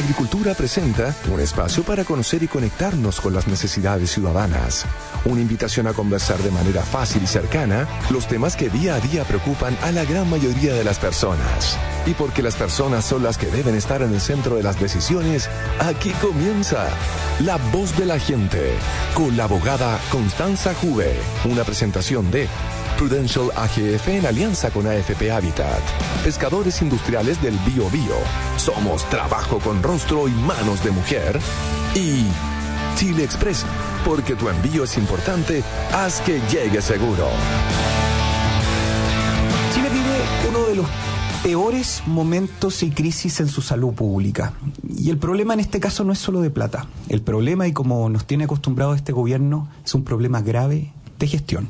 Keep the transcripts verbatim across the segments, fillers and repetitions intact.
Agricultura presenta un espacio para conocer y conectarnos con las necesidades ciudadanas. Una invitación a conversar de manera fácil y cercana los temas que día a día preocupan a la gran mayoría de las personas. Y porque las personas son las que deben estar en el centro de las decisiones, aquí comienza La Voz de la Gente, con la abogada Constanza Juve. Una presentación de Prudential A G F en alianza con A F P Habitat. Pescadores industriales del Bío Bío. Somos trabajo con rostro y manos de mujer. Y Chile Express, porque tu envío es importante, haz que llegue seguro. Chile vive uno de los peores momentos y crisis en su salud pública. Y el problema en este caso no es solo de plata. El problema, y como nos tiene acostumbrado este gobierno, es un problema grave de gestión.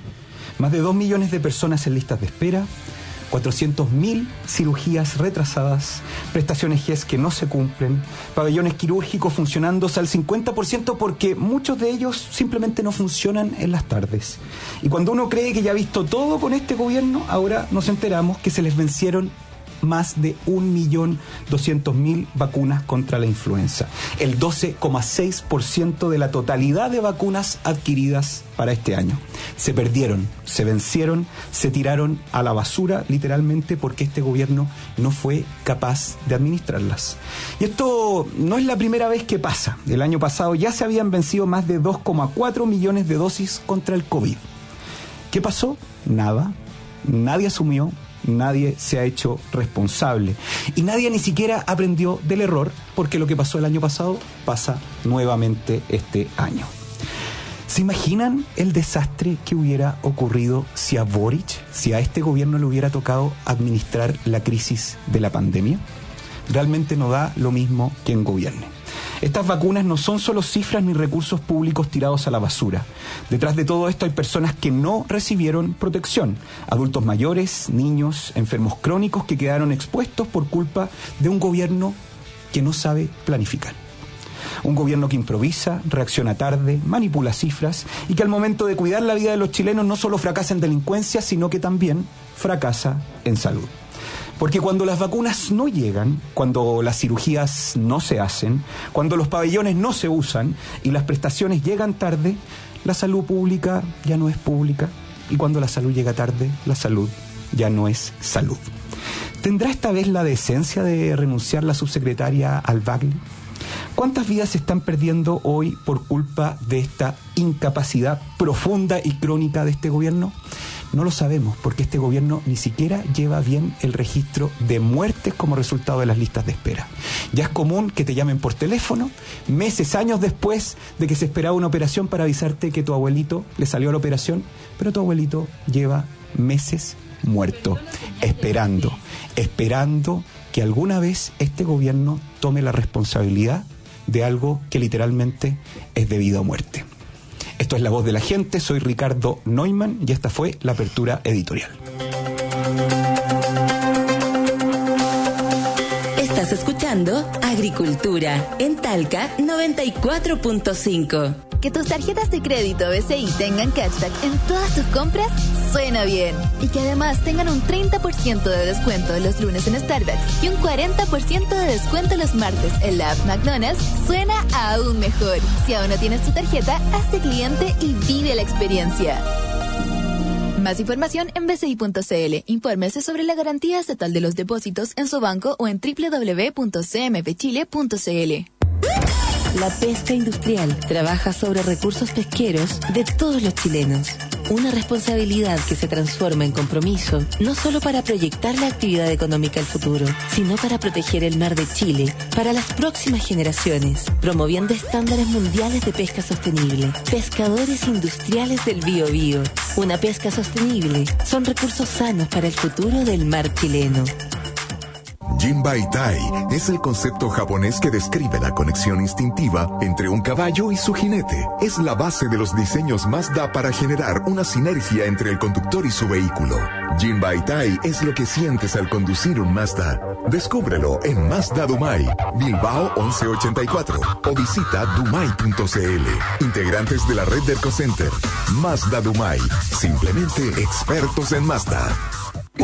Más de dos millones de personas en listas de espera, cuatrocientos mil cirugías retrasadas, prestaciones G E S que no se cumplen, pabellones quirúrgicos funcionándose al cincuenta por ciento porque muchos de ellos simplemente no funcionan en las tardes. Y cuando uno cree que ya ha visto todo con este gobierno, ahora nos enteramos que se les vencieron más de un millón doscientos mil vacunas contra la influenza, el doce coma seis por ciento de la totalidad de vacunas adquiridas para este año. Se perdieron, se vencieron, se tiraron a la basura literalmente porque este gobierno no fue capaz de administrarlas. Y esto no es la primera vez que pasa. El año pasado ya se habían vencido más de dos coma cuatro millones de dosis contra el COVID. ¿Qué pasó? Nada. Nadie asumió. Nadie se ha hecho responsable y nadie ni siquiera aprendió del error, porque lo que pasó el año pasado pasa nuevamente este año. ¿Se imaginan el desastre que hubiera ocurrido si a Boric, si a este gobierno le hubiera tocado administrar la crisis de la pandemia? Realmente no da lo mismo quien gobierne. Estas vacunas no son solo cifras ni recursos públicos tirados a la basura. Detrás de todo esto hay personas que no recibieron protección. Adultos mayores, niños, enfermos crónicos que quedaron expuestos por culpa de un gobierno que no sabe planificar. Un gobierno que improvisa, reacciona tarde, manipula cifras y que al momento de cuidar la vida de los chilenos no solo fracasa en delincuencia, sino que también fracasa en salud. Porque cuando las vacunas no llegan, cuando las cirugías no se hacen, cuando los pabellones no se usan y las prestaciones llegan tarde, la salud pública ya no es pública. Y cuando la salud llega tarde, la salud ya no es salud. ¿Tendrá esta vez la decencia de renunciar la subsecretaria Albagle? ¿Cuántas vidas se están perdiendo hoy por culpa de esta incapacidad profunda y crónica de este gobierno? No lo sabemos, porque este gobierno ni siquiera lleva bien el registro de muertes como resultado de las listas de espera. Ya es común que te llamen por teléfono, meses, años después de que se esperaba una operación para avisarte que tu abuelito le salió a la operación, pero tu abuelito lleva meses muerto, esperando, esperando que alguna vez este gobierno tome la responsabilidad de algo que literalmente es debido a muerte. Esto es La Voz de la Gente, soy Ricardo Neumann y esta fue la apertura editorial. Estás escuchando Agricultura en Talca noventa y cuatro punto cinco. Que tus tarjetas de crédito B C I tengan cashback en todas tus compras suena bien. Y que además tengan un treinta por ciento de descuento los lunes en Starbucks y un cuarenta por ciento de descuento los martes en la app McDonald's suena aún mejor. Si aún no tienes tu tarjeta, hazte cliente y vive la experiencia. Más información en b c i punto c l. Infórmese sobre la garantía estatal de los depósitos en su banco o en doble u doble u doble u punto c m p chile punto c l. La pesca industrial trabaja sobre recursos pesqueros de todos los chilenos. Una responsabilidad que se transforma en compromiso, no solo para proyectar la actividad económica al futuro, sino para proteger el mar de Chile para las próximas generaciones, promoviendo estándares mundiales de pesca sostenible. Pescadores industriales del Bío Bío. Una pesca sostenible son recursos sanos para el futuro del mar chileno. Jinbaitai es el concepto japonés que describe la conexión instintiva entre un caballo y su jinete. Es la base de los diseños Mazda para generar una sinergia entre el conductor y su vehículo. Jinbaitai es lo que sientes al conducir un Mazda. Descúbrelo en Mazda Dumai, Bilbao once ochenta y cuatro o visita dumai punto c l. Integrantes de la red de Ercocenter. Mazda Dumai, simplemente expertos en Mazda.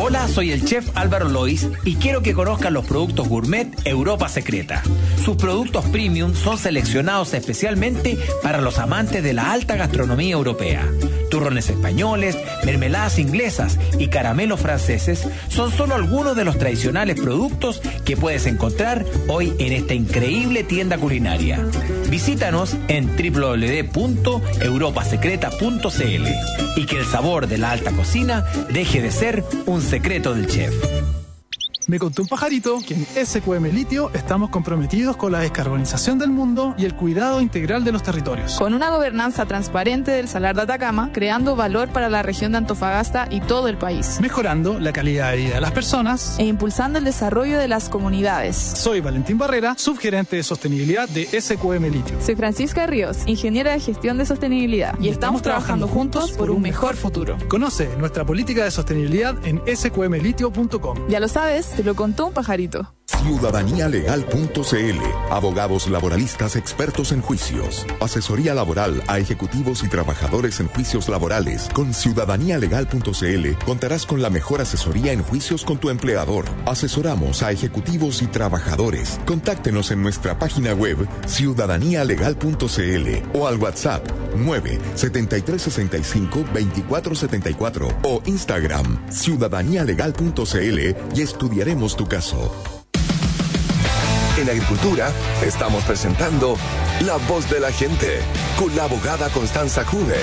Hola, soy el chef Álvaro Lois y quiero que conozcan los productos gourmet Europa Secreta. Sus productos premium son seleccionados especialmente para los amantes de la alta gastronomía europea. Turrones españoles, mermeladas inglesas y caramelos franceses son solo algunos de los tradicionales productos que puedes encontrar hoy en esta increíble tienda culinaria. Visítanos en doble u doble u doble u punto europa secreta punto c l y que el sabor de la alta cocina deje de ser un secreto del chef. Me contó un pajarito que en S Q M Litio estamos comprometidos con la descarbonización del mundo y el cuidado integral de los territorios. Con una gobernanza transparente del Salar de Atacama, creando valor para la región de Antofagasta y todo el país. Mejorando la calidad de vida de las personas. E impulsando el desarrollo de las comunidades. Soy Valentín Barrera, subgerente de sostenibilidad de S Q M Litio. Soy Francisca Ríos, ingeniera de gestión de sostenibilidad. Y, y estamos, estamos trabajando juntos por un mejor futuro. Conoce nuestra política de sostenibilidad en s q m litio punto com. Ya lo sabes, te lo contó un pajarito. ciudadanía legal punto c l. Abogados laboralistas expertos en juicios. Asesoría laboral a ejecutivos y trabajadores en juicios laborales. Con ciudadanía legal punto c l contarás con la mejor asesoría en juicios con tu empleador. Asesoramos a ejecutivos y trabajadores. Contáctenos en nuestra página web ciudadanía legal punto c l o al WhatsApp nueve setenta y tres sesenta y cinco veinticuatro setenta y cuatro o Instagram ciudadanía legal punto c l y estudiaremos tu caso. En Agricultura estamos presentando La Voz de la Gente con la abogada Constanza Juve.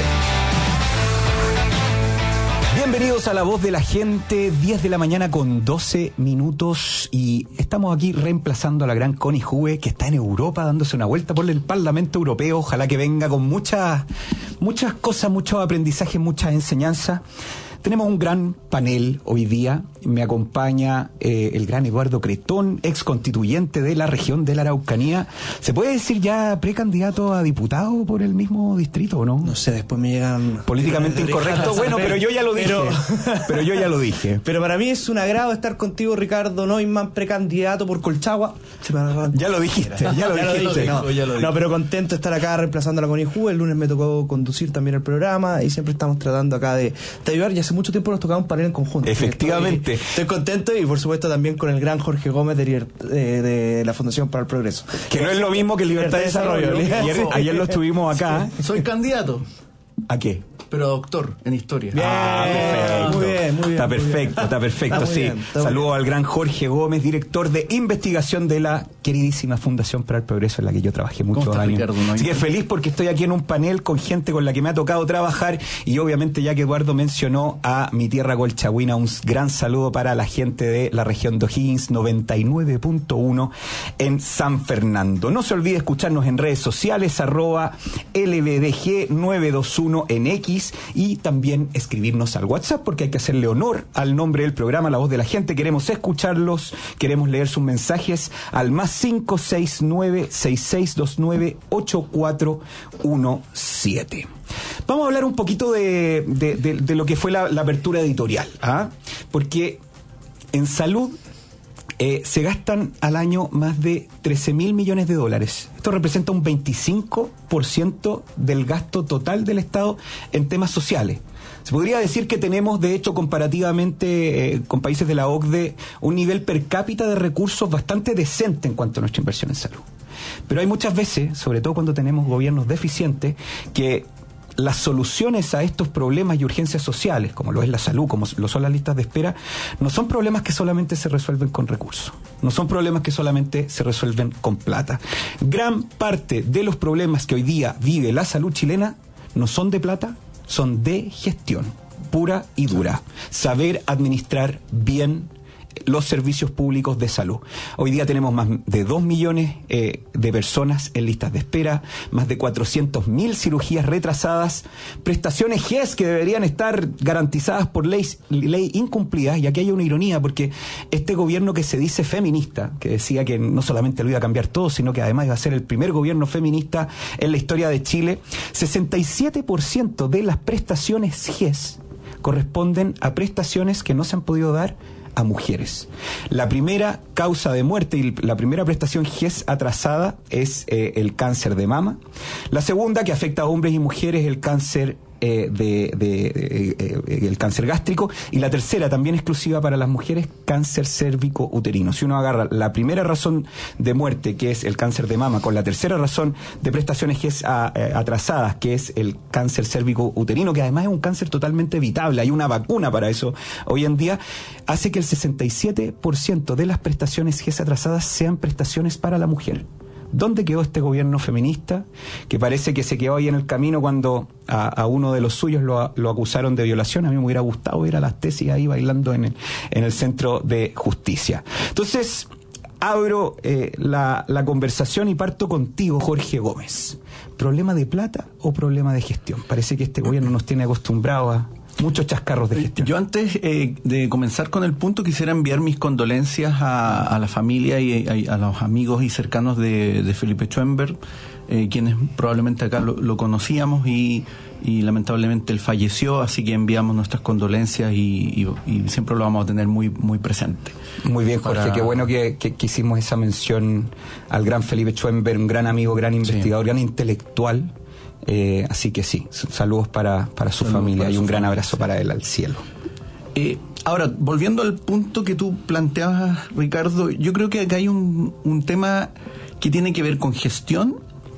Bienvenidos a La Voz de la Gente, diez de la mañana con doce minutos y estamos aquí reemplazando a la gran Connie Juve que está en Europa dándose una vuelta por el Parlamento Europeo. Ojalá que venga con muchas, muchas cosas, muchos aprendizajes, muchas enseñanzas. Tenemos un gran panel hoy día. Me acompaña eh, el gran Eduardo Cretón, ex constituyente de la región de la Araucanía. ¿Se puede decir ya precandidato a diputado por el mismo distrito o no? No sé, después me llegan... Políticamente incorrecto. Bueno, pero yo ya lo dije. Pero, pero yo ya lo dije. Pero para mí es un agrado estar contigo, Ricardo Neumann, precandidato por Colchagua. Ya lo dijiste, ya lo ya dijiste. Lo no, ya lo no, pero contento de estar acá reemplazando a la Connie Juve. El lunes me tocó conducir también el programa y siempre estamos tratando acá de, de ayudar. Y hace mucho tiempo nos tocaba un panel en conjunto. Efectivamente. Estoy, estoy contento y por supuesto también con el gran Jorge Gómez de, de, de la Fundación para el Progreso. Que no es lo mismo que Libertad de Desarrollo. Ayer, ayer lo estuvimos acá. Soy candidato. ¿A qué? Pero doctor en historia. Bien, ah, perfecto. Muy bien, muy bien. Está muy perfecto, bien. está perfecto, está sí. Bien, Saludo al gran Jorge Gómez, director de investigación de la queridísima Fundación para el Progreso, en la que yo trabajé muchos años. Ricardo, no Así que feliz porque estoy aquí en un panel con gente con la que me ha tocado trabajar y obviamente ya que Eduardo mencionó a mi tierra colchagüina, un gran saludo para la gente de la región de O'Higgins noventa y nueve punto uno en San Fernando. No se olvide escucharnos en redes sociales, arroba L B D G nueve dos uno en X y también También escribirnos al WhatsApp porque hay que hacerle honor al nombre del programa La Voz de la Gente. Queremos escucharlos, queremos leer sus mensajes al más cinco seis nueve, seis seis dos nueve, ocho cuatro uno siete. Vamos a hablar un poquito de, de, de, de lo que fue la, la apertura editorial, ¿ah? Porque en salud Eh, se gastan al año más de trece mil millones de dólares. Esto representa un veinticinco por ciento del gasto total del Estado en temas sociales. Se podría decir que tenemos, de hecho, comparativamente eh, con países de la O C D E, un nivel per cápita de recursos bastante decente en cuanto a nuestra inversión en salud. Pero hay muchas veces, sobre todo cuando tenemos gobiernos deficientes, que las soluciones a estos problemas y urgencias sociales, como lo es la salud, como lo son las listas de espera, no son problemas que solamente se resuelven con recursos, no son problemas que solamente se resuelven con plata. Gran parte de los problemas que hoy día vive la salud chilena no son de plata, son de gestión, pura y dura. Saber administrar bien los servicios públicos de salud. Hoy día tenemos más de dos millones eh, de personas en listas de espera, más de cuatrocientas mil cirugías retrasadas, prestaciones G E S que deberían estar garantizadas por ley, ley incumplidas, y aquí hay una ironía porque este gobierno que se dice feminista, que decía que no solamente lo iba a cambiar todo, sino que además iba a ser el primer gobierno feminista en la historia de Chile, sesenta y siete por ciento de las prestaciones G E S corresponden a prestaciones que no se han podido dar a mujeres. La primera causa de muerte y la primera prestación G E S atrasada es eh, el cáncer de mama. La segunda, que afecta a hombres y mujeres, el cáncer eh, de, de, de eh, el cáncer gástrico, y la tercera, también exclusiva para las mujeres, cáncer cérvico-uterino. Si uno agarra la primera razón de muerte, que es el cáncer de mama, con la tercera razón de prestaciones que es a, a, atrasadas, que es el cáncer cérvico-uterino, que además es un cáncer totalmente evitable, hay una vacuna para eso hoy en día, hace que el sesenta y siete por ciento de las prestaciones G E S atrasadas sean prestaciones para la mujer. ¿Dónde quedó este gobierno feminista? Que parece que se quedó ahí en el camino cuando a, a uno de los suyos lo, lo acusaron de violación. A mí me hubiera gustado ver a las tesis ahí bailando en el, en el centro de justicia. Entonces, abro eh, la, la conversación y parto contigo, Jorge Gómez. ¿Problema de plata o problema de gestión? Parece que este gobierno nos tiene acostumbrados a muchos chascarros de gestión. Yo antes eh, de comenzar con el punto quisiera enviar mis condolencias a, a la familia y a, a los amigos y cercanos de, de Felipe Schoenberg, eh, quienes probablemente acá lo, lo conocíamos y, y lamentablemente él falleció, así que enviamos nuestras condolencias y, y, y siempre lo vamos a tener muy muy presente. Muy bien, Jorge, para... qué bueno que, que, que hicimos esa mención al gran Felipe Schoenberg, un gran amigo, gran investigador, sí. gran intelectual. Eh, así que sí, saludos para, para su saludos familia para y un gran abrazo para él al cielo. Eh, ahora, volviendo al punto que tú planteabas, Ricardo, yo creo que acá hay un, un tema que tiene que ver con gestión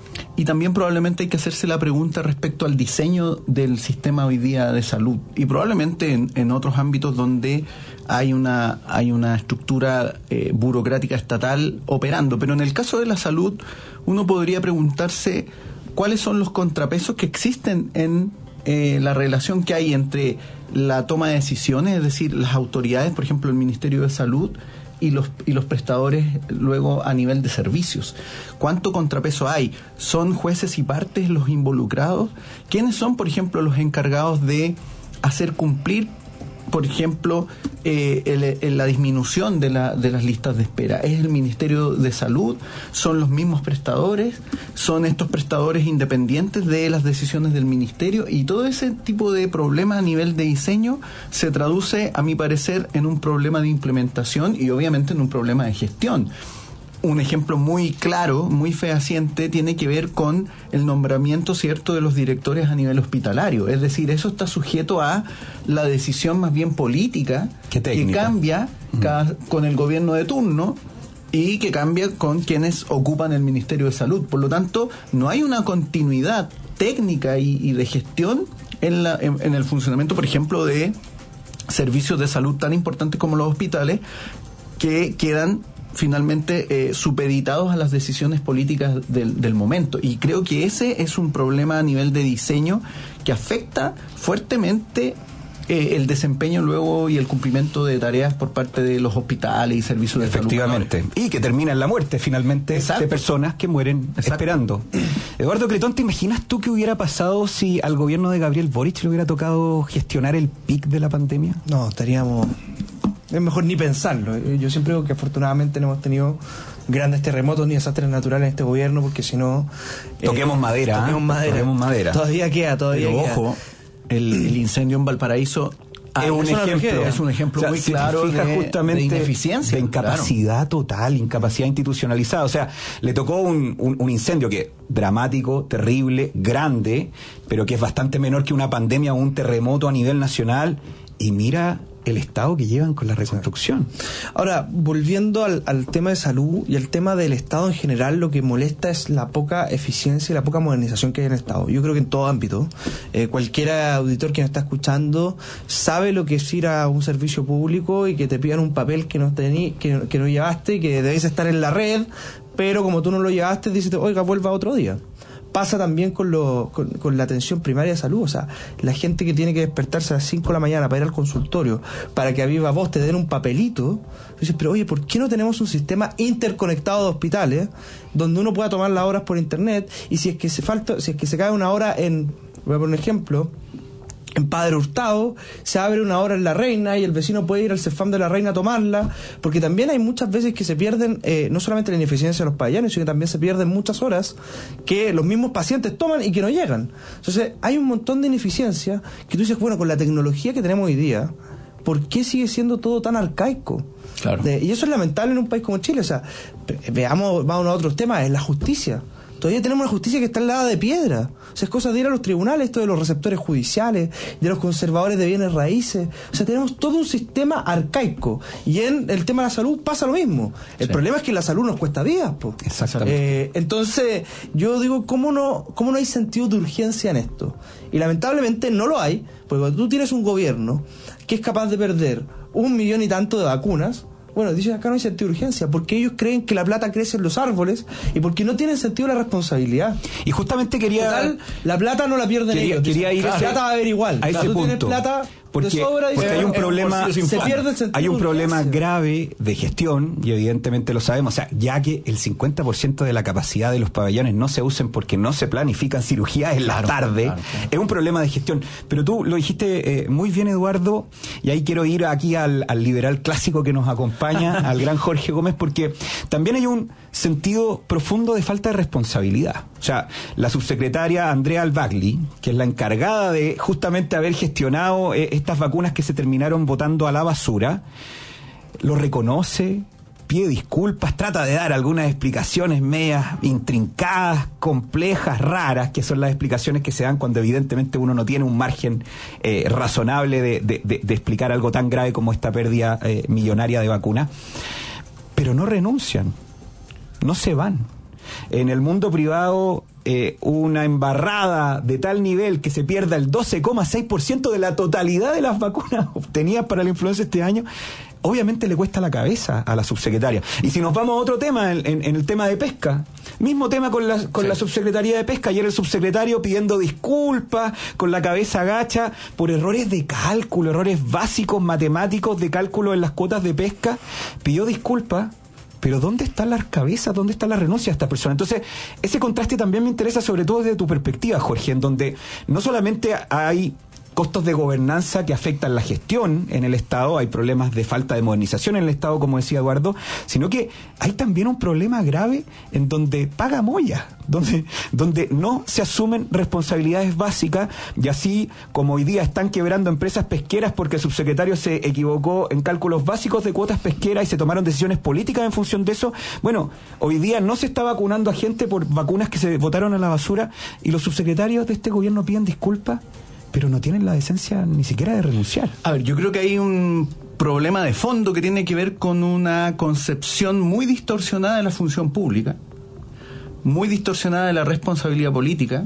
y también probablemente hay que hacerse la pregunta respecto al diseño del sistema hoy día de salud y probablemente en, en otros ámbitos donde hay una, hay una estructura eh, burocrática estatal operando, pero en el caso de la salud uno podría preguntarse ¿cuáles son los contrapesos que existen en eh, la relación que hay entre la toma de decisiones, es decir, las autoridades, por ejemplo, el Ministerio de Salud y los y los prestadores luego a nivel de servicios? ¿Cuánto contrapeso hay? ¿Son jueces y partes los involucrados? ¿Quiénes son, por ejemplo, los encargados de hacer cumplir, por ejemplo, eh, el, el, la disminución de, la, de las listas de espera? ¿Es el Ministerio de Salud? ¿Son los mismos prestadores? ¿Son estos prestadores independientes de las decisiones del Ministerio? Y todo ese tipo de problema a nivel de diseño se traduce, a mi parecer, en un problema de implementación y obviamente en un problema de gestión. Un ejemplo muy claro, muy fehaciente, tiene que ver con el nombramiento, ¿cierto?, de los directores a nivel hospitalario. Es decir, eso está sujeto a la decisión más bien política que cambia uh-huh. cada, con el gobierno de turno y que cambia con quienes ocupan el Ministerio de Salud. Por lo tanto, no hay una continuidad técnica y, y de gestión en, la, en, en el funcionamiento, por ejemplo, de servicios de salud tan importantes como los hospitales, que quedan finalmente eh, supeditados a las decisiones políticas del, del momento. Y creo que ese es un problema a nivel de diseño que afecta fuertemente eh, el desempeño luego y el cumplimiento de tareas por parte de los hospitales y servicios de salud. Efectivamente. Y que termina en la muerte finalmente. Exacto. De personas que mueren Exacto. esperando. Eduardo Cretón, ¿te imaginas tú qué hubiera pasado si al gobierno de Gabriel Boric le hubiera tocado gestionar el pic de la pandemia? No, estaríamos... Es mejor ni pensarlo. Yo siempre digo que afortunadamente no hemos tenido grandes terremotos ni desastres naturales en este gobierno, porque si no... Toquemos eh, madera. Toquemos madera. Toquemos madera. Todavía queda, todavía Pero queda. ojo, el, el incendio en Valparaíso Ah, es, un ejemplo, es un ejemplo o sea, muy si claro te fijas de, justamente de ineficiencia, de incapacidad claro. total, incapacidad institucionalizada. O sea, le tocó un, un, un incendio que dramático, terrible, grande, pero que es bastante menor que una pandemia o un terremoto a nivel nacional. Y mira el estado que llevan con la reconstrucción. Ahora, volviendo al, al tema de salud y al tema del Estado en general, lo que molesta es la poca eficiencia y la poca modernización que hay en el Estado. Yo creo que en todo ámbito, eh, cualquier auditor que nos está escuchando sabe lo que es ir a un servicio público y que te pidan un papel que no tení, que, que no llevaste, que debes estar en la red, pero como tú no lo llevaste, dices, oiga, vuelva otro día. Pasa también con, lo, con, con la atención primaria de salud. O sea, la gente que tiene que despertarse a las cinco de la mañana para ir al consultorio, para que a viva voz te den un papelito, dices, pero oye, ¿por qué no tenemos un sistema interconectado de hospitales donde uno pueda tomar las horas por internet? Y si es que se falta, si es que se cae una hora en, voy a poner un ejemplo, en Padre Hurtado, se abre una hora en La Reina y el vecino puede ir al Cefam de La Reina a tomarla, porque también hay muchas veces que se pierden, eh, no solamente la ineficiencia de los padianos, sino que también se pierden muchas horas que los mismos pacientes toman y que no llegan. Entonces, hay un montón de ineficiencia que tú dices, bueno, con la tecnología que tenemos hoy día, ¿por qué sigue siendo todo tan arcaico? Claro. De, y eso es lamentable en un país como Chile. O sea, veamos, vamos a otros temas, es la justicia. Todavía tenemos una justicia que está al lado de piedra. O sea, es cosa de ir a los tribunales, esto de los receptores judiciales, de los conservadores de bienes raíces. O sea, tenemos todo un sistema arcaico. Y en el tema de la salud pasa lo mismo. El sí. problema es que la salud nos cuesta vidas, po. Exactamente. Eh, entonces, yo digo, ¿cómo no, ¿cómo no hay sentido de urgencia en esto? Y lamentablemente no lo hay, porque cuando tú tienes un gobierno que es capaz de perder un millón y tanto de vacunas, bueno, dice acá no hay sentido de urgencia, porque ellos creen que la plata crece en los árboles y porque no tienen sentido la responsabilidad. Y justamente quería... Total, la plata no la pierden quería, ellos. Quería ir la plata va a haber igual. A ese tú punto. Tienes plata porque, de sobra y porque se, hay un problema, se pierde el sentido hay un de problema urgencia. grave de gestión, y evidentemente lo sabemos, o sea, ya que el cincuenta por ciento de la capacidad de los pabellones no se usen porque no se planifican cirugías en claro, la tarde, claro, claro. es un problema de gestión. Pero tú lo dijiste eh, muy bien, Eduardo, y ahí quiero ir aquí al, al liberal clásico que nos acompaña, al gran Jorge Gómez, porque también hay un sentido profundo de falta de responsabilidad. O sea, la subsecretaria Andrea Albagli, que es la encargada de justamente haber gestionado eh, estas vacunas que se terminaron botando a la basura, lo reconoce, pide disculpas, trata de dar algunas explicaciones medias intrincadas, complejas, raras, que son las explicaciones que se dan cuando evidentemente uno no tiene un margen eh, razonable de, de, de, de explicar algo tan grave como esta pérdida eh, millonaria de vacunas. Pero no renuncian, no se van. En el mundo privado, eh, una embarrada de tal nivel que se pierda el doce coma seis por ciento de la totalidad de las vacunas obtenidas para la influenza este año, obviamente le cuesta la cabeza a la subsecretaria. Y si nos vamos a otro tema, en, en, en el tema de pesca, mismo tema con la, con sí. la subsecretaría de pesca, ayer el subsecretario pidiendo disculpas, con la cabeza agacha, por errores de cálculo, errores básicos matemáticos de cálculo en las cuotas de pesca, pidió disculpas. Pero ¿dónde están las cabezas? ¿Dónde está la renuncia de esta persona? Entonces, ese contraste también me interesa, sobre todo desde tu perspectiva, Jorge, en donde no solamente hay costos de gobernanza que afectan la gestión en el Estado, hay problemas de falta de modernización en el Estado, como decía Eduardo, sino que hay también un problema grave en donde paga moya, donde, donde no se asumen responsabilidades básicas, y así como hoy día están quebrando empresas pesqueras porque el subsecretario se equivocó en cálculos básicos de cuotas pesqueras y se tomaron decisiones políticas en función de eso. Bueno, hoy día no se está vacunando a gente por vacunas que se botaron a la basura, y los subsecretarios de este gobierno piden disculpas, pero no tienen la decencia ni siquiera de renunciar. A ver, yo creo que hay un problema de fondo que tiene que ver con una concepción muy distorsionada de la función pública, muy distorsionada de la responsabilidad política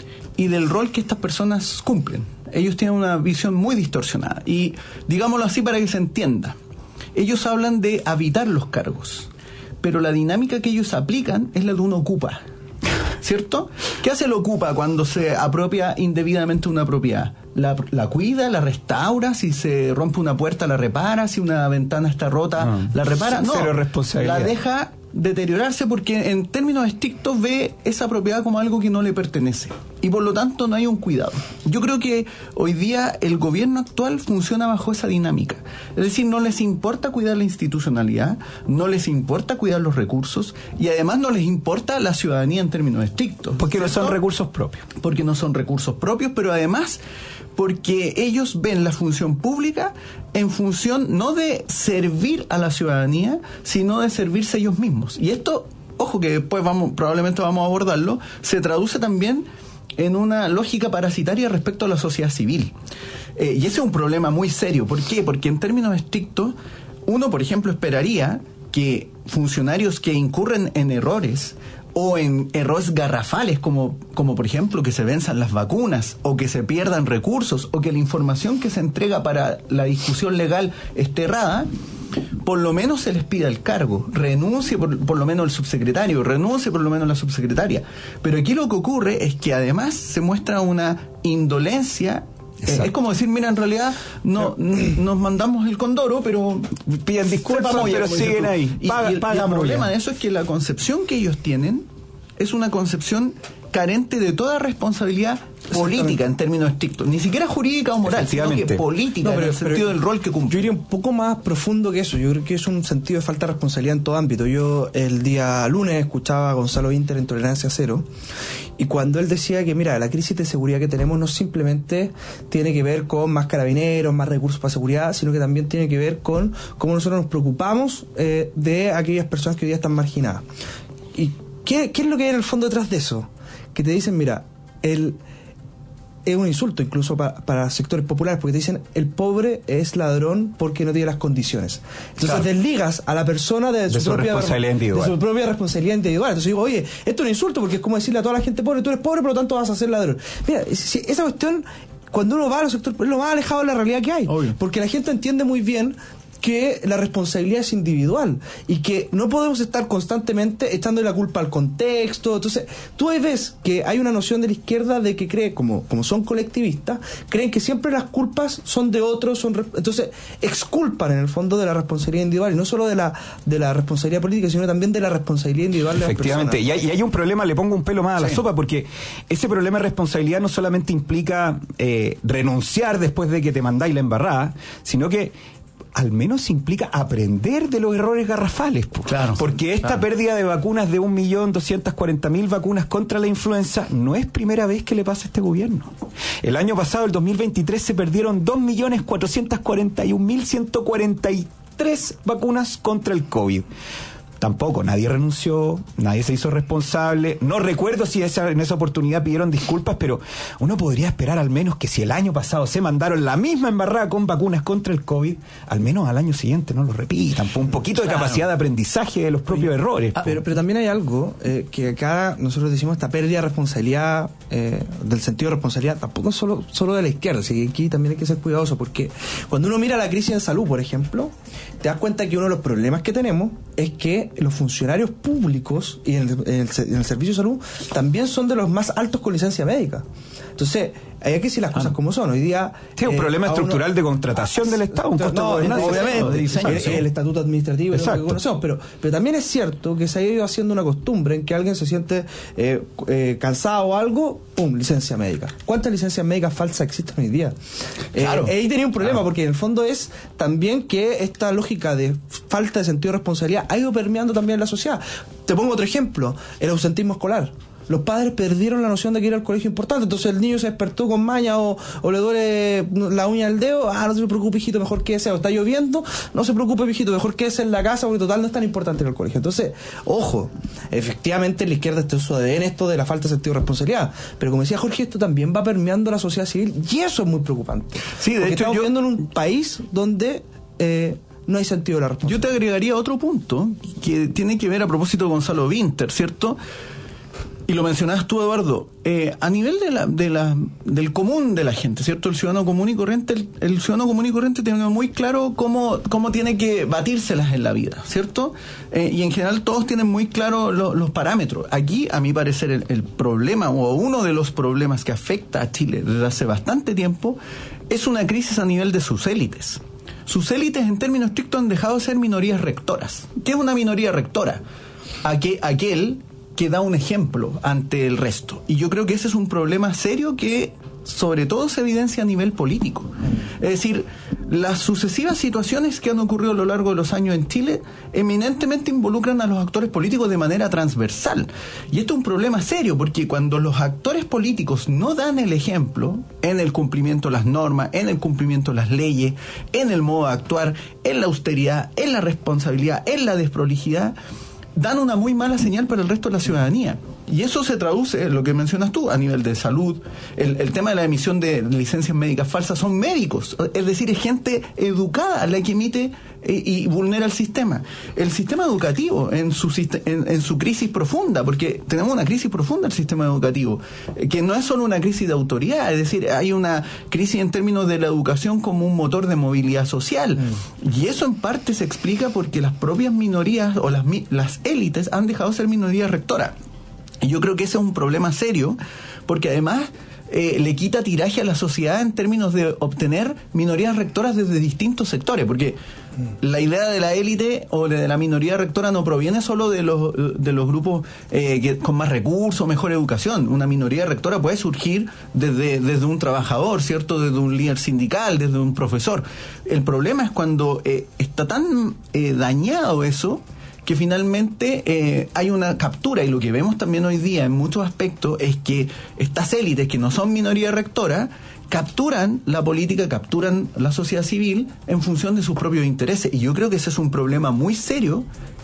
y del rol que estas personas cumplen. Ellos tienen una visión muy distorsionada. Y digámoslo así para que se entienda. Ellos hablan de habitar los cargos, pero la dinámica que ellos aplican es la de uno ocupa. ¿Cierto? ¿Qué hace el ocupa cuando se apropia indebidamente una propiedad? La, la cuida, la restaura, si se rompe una puerta la repara, si una ventana está rota no, la repara. No, cero responsabilidad. La deja deteriorarse porque en términos estrictos ve esa propiedad como algo que no le pertenece y por lo tanto no hay un cuidado. Yo creo que hoy día el gobierno actual funciona bajo esa dinámica, es decir, no les importa cuidar la institucionalidad, no les importa cuidar los recursos y además no les importa la ciudadanía en términos estrictos. Porque no son recursos propios. Porque no son recursos propios, pero además porque ellos ven la función pública en función no de servir a la ciudadanía, sino de servirse ellos mismos. Y esto, ojo que después vamos, probablemente vamos a abordarlo, se traduce también en una lógica parasitaria respecto a la sociedad civil. Eh, y ese es un problema muy serio. ¿Por qué? Porque en términos estrictos, uno, por ejemplo, esperaría que funcionarios que incurren en errores o en errores garrafales, como, como por ejemplo que se venzan las vacunas, o que se pierdan recursos, o que la información que se entrega para la discusión legal esté errada, por lo menos se les pida el cargo, renuncie por, por lo menos el subsecretario, renuncie por lo menos la subsecretaria. Pero aquí lo que ocurre es que además se muestra una indolencia. Eh, es como decir, mira, en realidad no, n- nos mandamos el condoro, pero piden disculpas, moya, pero siguen tú. ahí. Y, Paga, y el, paga y el problema moya. de eso es que la concepción que ellos tienen es una concepción carente de toda responsabilidad política en términos estrictos, ni siquiera jurídica o moral, sino que política, no, pero, en el sentido del rol que cumple. Yo iría un poco más profundo que eso. Yo creo que es un sentido de falta de responsabilidad en todo ámbito. Yo el día lunes escuchaba a Gonzalo Inter en Tolerancia Cero, y cuando él decía que, mira, la crisis de seguridad que tenemos no simplemente tiene que ver con más carabineros, más recursos para seguridad, sino que también tiene que ver con cómo nosotros nos preocupamos eh, de aquellas personas que hoy día están marginadas. Y ¿qué, ¿qué es lo que hay en el fondo detrás de eso? Que te dicen, mira, el... es un insulto incluso para, para sectores populares, porque te dicen el pobre es ladrón porque no tiene las condiciones. Entonces claro. desligas a la persona de, de, su, su, propia, responsabilidad individual. de su propia responsabilidad individual. Entonces digo, oye, esto es un insulto porque es como decirle a toda la gente pobre, tú eres pobre, por lo tanto vas a ser ladrón. Mira, si, esa cuestión, cuando uno va a los sectores, es lo más alejado de la realidad que hay. Obvio. Porque la gente entiende muy bien que la responsabilidad es individual y que no podemos estar constantemente echando la culpa al contexto. Entonces, tú ahí ves que hay una noción de la izquierda de que cree, como, como son colectivistas, creen que siempre las culpas son de otros, son entonces exculpan en el fondo de la responsabilidad individual, y no solo de la de la responsabilidad política, sino también de la responsabilidad individual de las personas. Efectivamente, y hay, y hay un problema, le pongo un pelo más a la sí. sopa, porque ese problema de responsabilidad no solamente implica eh, renunciar después de que te mandáis la embarrada, sino que al menos implica aprender de los errores garrafales, pues. Claro, porque esta claro. pérdida de vacunas de un millón doscientas cuarenta mil vacunas contra la influenza no es primera vez que le pasa a este gobierno. El año pasado, el dos mil veintitrés, se perdieron dos millones cuatrocientas cuarenta y un mil ciento cuarenta y tres vacunas contra el COVID. Tampoco, nadie renunció, nadie se hizo responsable. No recuerdo si esa, en esa oportunidad pidieron disculpas, pero uno podría esperar al menos que si el año pasado se mandaron la misma embarrada con vacunas contra el COVID, al menos al año siguiente no lo repitan. Un poquito claro. de capacidad de aprendizaje de los propios sí. errores. Ah, pero, pero también hay algo eh, que acá nosotros decimos, esta pérdida de responsabilidad, eh, del sentido de responsabilidad, tampoco es solo, solo de la izquierda. Así que aquí también hay que ser cuidadoso, porque cuando uno mira la crisis en salud, por ejemplo, te das cuenta que uno de los problemas que tenemos es que los funcionarios públicos y en el, en, el, en el servicio de salud también son de los más altos con licencia médica. Entonces, hay que decir las cosas ah. como son. Hoy día... Sí, eh, un problema estructural uno, de contratación del Estado, un costo no, de obviamente, de diseño, el, el estatuto administrativo, lo que conocemos, pero, pero también es cierto que se ha ido haciendo una costumbre en que alguien se siente eh, eh, cansado o algo, pum, licencia médica. ¿Cuántas licencias médicas falsas existen hoy día? Claro. Eh, ahí tenía un problema, claro. porque en el fondo es también que esta lógica de falta de sentido de responsabilidad ha ido permeando también en la sociedad. Te pongo otro ejemplo, el ausentismo escolar. Los padres perdieron la noción de que ir al colegio es importante, entonces el niño se despertó con maña o, o le duele la uña del dedo, ah, no se preocupe, hijito, mejor quédese, o está lloviendo, no se preocupe, hijito, mejor quédese en la casa, porque total no es tan importante ir al colegio. Entonces, ojo, efectivamente la izquierda está en su A D N esto de la falta de sentido de responsabilidad, pero como decía Jorge, esto también va permeando la sociedad civil, y eso es muy preocupante. Sí, de porque hecho, estamos yo... viviendo en un país donde... Eh, no hay sentido de la responsabilidad. Yo te agregaría otro punto que tiene que ver a propósito de Gonzalo Vinter, ¿cierto? Y lo mencionabas tú, Eduardo, eh, a nivel de la, de la, del común de la gente, ¿cierto? El ciudadano común y corriente, el, el ciudadano común y corriente tiene muy claro cómo, cómo tiene que batírselas en la vida, ¿cierto? Eh, y en general todos tienen muy claro lo, los parámetros. Aquí, a mi parecer, el, el problema, o uno de los problemas que afecta a Chile desde hace bastante tiempo, es una crisis a nivel de sus élites. Sus élites, en términos estrictos, han dejado de ser minorías rectoras. ¿Qué es una minoría rectora? Aquel, aquel que da un ejemplo ante el resto. Y yo creo que ese es un problema serio que, sobre todo, se evidencia a nivel político. Es decir, las sucesivas situaciones que han ocurrido a lo largo de los años en Chile eminentemente involucran a los actores políticos de manera transversal. Y esto es un problema serio, porque cuando los actores políticos no dan el ejemplo en el cumplimiento de las normas, en el cumplimiento de las leyes, en el modo de actuar, en la austeridad, en la responsabilidad, en la desprolijidad, dan una muy mala señal para el resto de la ciudadanía. Y eso se traduce en lo que mencionas tú, a nivel de salud. El, el tema de la emisión de licencias médicas falsas son médicos, es decir, es gente educada la que emite eh, y vulnera el sistema. El sistema educativo en su, en, en su crisis profunda, porque tenemos una crisis profunda el sistema educativo, eh, que no es solo una crisis de autoridad, es decir, hay una crisis en términos de la educación como un motor de movilidad social. Mm. Y eso en parte se explica porque las propias minorías o las, las élites han dejado de ser minorías rectoras. Y yo creo que ese es un problema serio, porque además eh, le quita tiraje a la sociedad en términos de obtener minorías rectoras desde distintos sectores, porque la idea de la élite o de la minoría rectora no proviene solo de los de los grupos eh, que, con más recursos, mejor educación. Una minoría rectora puede surgir desde, desde un trabajador, ¿cierto? Desde un líder sindical, desde un profesor. El problema es cuando eh, está tan eh, dañado eso, que finalmente eh, hay una captura, y lo que vemos también hoy día en muchos aspectos es que estas élites que no son minoría rectora capturan la política, capturan la sociedad civil en función de sus propios intereses, y yo creo que ese es un problema muy serio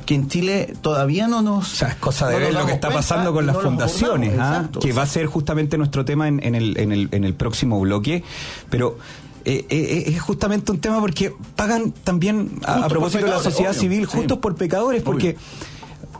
que en Chile todavía no nos... O sea, es cosa de no ver lo que está pasando con las no fundaciones, ¿ah? Exacto, que sí. va a ser justamente nuestro tema en, en, el, en, el, en el próximo bloque, pero... Eh, eh, es justamente un tema porque pagan también a, a propósito de la sociedad obvio, civil justos sí. por pecadores, porque obvio.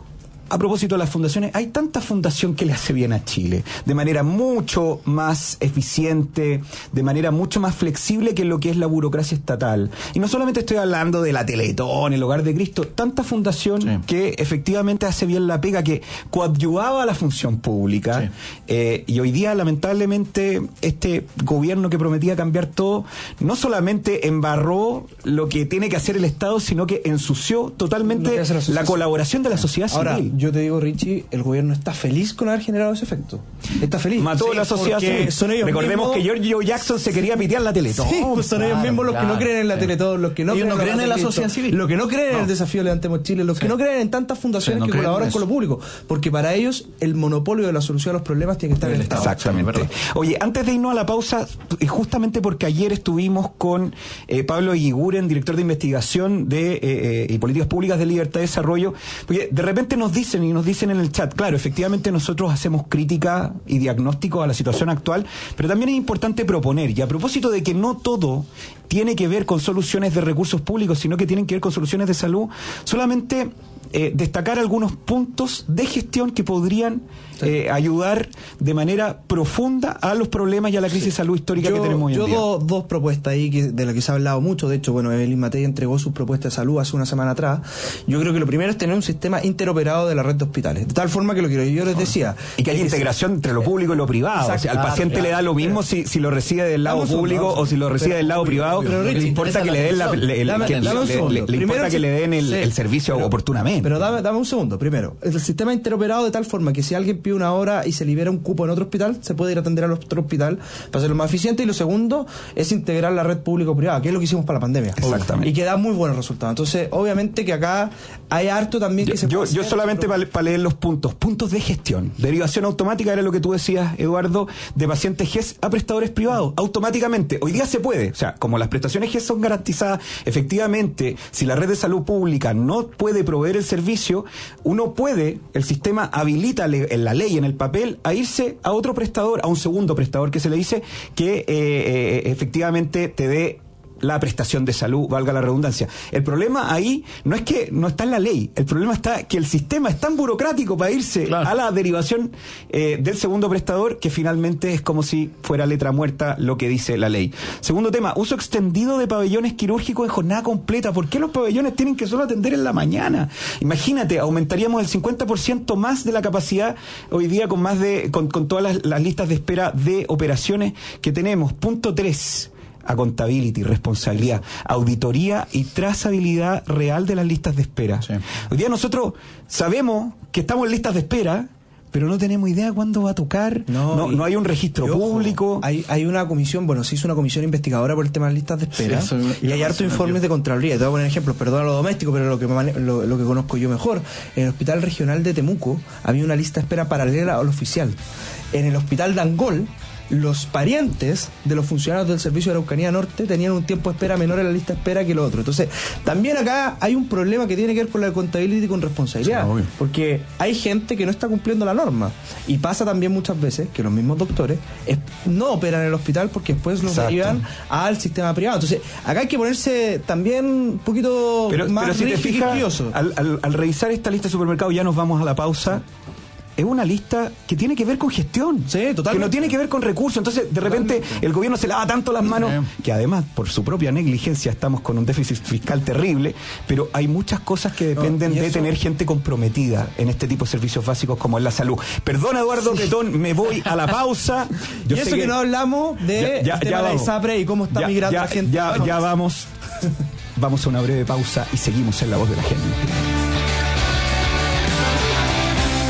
A propósito de las fundaciones, hay tanta fundación que le hace bien a Chile, de manera mucho más eficiente, de manera mucho más flexible que lo que es la burocracia estatal. Y no solamente estoy hablando de la Teletón, el Hogar de Cristo, tanta fundación sí. que efectivamente hace bien la pega, que coadyuvaba a la función pública. Sí. Eh, y hoy día, lamentablemente, este gobierno que prometía cambiar todo, no solamente embarró lo que tiene que hacer el Estado, sino que ensució totalmente la, la colaboración de la sociedad Ahora, civil. Yo te digo, Richie, el gobierno está feliz con haber generado ese efecto. Está feliz. Mató sí, la sociedad civil. Son ellos Recordemos mismos... que George Jackson se quería pitear la Teletón. Sí, pues son claro, ellos mismos los claro, que no creen en la sí. Teletón, los que no ellos creen, no creen en la Cristo, sociedad civil. Los que no creen no. en el desafío Levantemos Chile, los sí. que no creen en tantas fundaciones sí, no que colaboran con lo público. Porque para ellos el monopolio de la solución a los problemas tiene que estar en el Estado. Exactamente. Oye, antes de irnos a la pausa, justamente porque ayer estuvimos con eh, Pablo Eguiguren, director de investigación de, eh, eh, y políticas públicas de Libertad y Desarrollo, porque de repente nos dicen y nos dicen en el chat, claro, efectivamente nosotros hacemos crítica y diagnóstico a la situación actual, pero también es importante proponer, y a propósito de que no todo tiene que ver con soluciones de recursos públicos, sino que tienen que ver con soluciones de salud, solamente eh, destacar algunos puntos de gestión que podrían eh, ayudar de manera profunda a los problemas y a la crisis sí. de salud histórica yo, que tenemos hoy en yo día. Yo do, dos propuestas ahí que, de las que se ha hablado mucho. De hecho, bueno, Evelyn Matei entregó sus propuestas de salud hace una semana atrás. Yo creo que lo primero es tener un sistema interoperado de la red de hospitales, de tal forma que lo que yo les decía... Y que haya integración se, entre lo público y lo privado. Exacto, o sea, al paciente claro, le da lo mismo claro. si, si lo recibe del lado público o si lo recibe pero, del lado privado. Pero, pero, le importa que le den la, le, el, dame, que, dame le, le, le importa que le den el, sí, el servicio pero, oportunamente. Pero dame, dame un segundo. Primero, el sistema interoperado de tal forma que si alguien pide una hora y se libera un cupo en otro hospital, se puede ir a atender al otro hospital para hacerlo más eficiente. Y lo segundo es integrar la red público-privada, que es lo que hicimos para la pandemia. Exactamente. Y que da muy buenos resultados. Entonces, obviamente que acá hay harto también yo, que se yo, puede yo hacer, solamente para pa leer los puntos. Puntos de gestión. Derivación automática era lo que tú decías, Eduardo, de pacientes G E S a prestadores privados. Automáticamente. Hoy día se puede. O sea, como las prestaciones G E S son garantizadas, efectivamente, si la red de salud pública no puede proveer el servicio, uno puede, el sistema habilita en la ley, en el papel, a irse a otro prestador, a un segundo prestador que se le dice que eh, eh, efectivamente te dé la prestación de salud, valga la redundancia. El problema ahí no es que no está en la ley, el problema está que el sistema es tan burocrático para irse claro. a la derivación eh, del segundo prestador que finalmente es como si fuera letra muerta lo que dice la ley. Segundo tema, uso extendido de pabellones quirúrgicos en jornada completa. ¿Por qué los pabellones tienen que solo atender en la mañana? Imagínate, aumentaríamos el cincuenta por ciento más de la capacidad hoy día con más de con, con todas las, las listas de espera de operaciones que tenemos. Punto tres. Accountability, responsabilidad, auditoría y trazabilidad real de las listas de espera. Sí. Hoy día nosotros sabemos que estamos en listas de espera, pero no tenemos idea cuándo va a tocar, no, no, no hay un registro ojo, público. Hay, hay una comisión, bueno, se hizo una comisión investigadora por el tema de las listas de espera, sí, y hay hartos informes de Contraloría. Te voy a poner ejemplos, perdón a lo doméstico, pero lo que, lo, lo que conozco yo mejor. En el Hospital Regional de Temuco había una lista de espera paralela al oficial. En el Hospital de Angol, los parientes de los funcionarios del Servicio de Araucanía Norte tenían un tiempo de espera menor en la lista de espera que lo otro. Entonces, también acá hay un problema que tiene que ver con la accountability y con responsabilidad. Sí, porque hay gente que no está cumpliendo la norma. Y pasa también muchas veces que los mismos doctores es, no operan en el hospital porque después los derivan al sistema privado. Entonces, acá hay que ponerse también un poquito pero, más pero si te fijas, al, al, al revisar esta lista de supermercados, ya nos vamos a la pausa. Es una lista que tiene que ver con gestión, sí, totalmente. Que no tiene que ver con recursos. Entonces, de repente, totalmente. El gobierno se lava tanto las manos, sí. que además, por su propia negligencia, estamos con un déficit fiscal terrible, pero hay muchas cosas que dependen no, de tener gente comprometida en este tipo de servicios básicos como es la salud. Perdón, Eduardo Petón, sí. me voy a la pausa. Yo y eso que, que no hablamos de ya, ya, tema ya de SAPRE y cómo está ya, migrando ya, la gente. Ya, ya vamos. Vamos a una breve pausa y seguimos en La Voz de la Gente.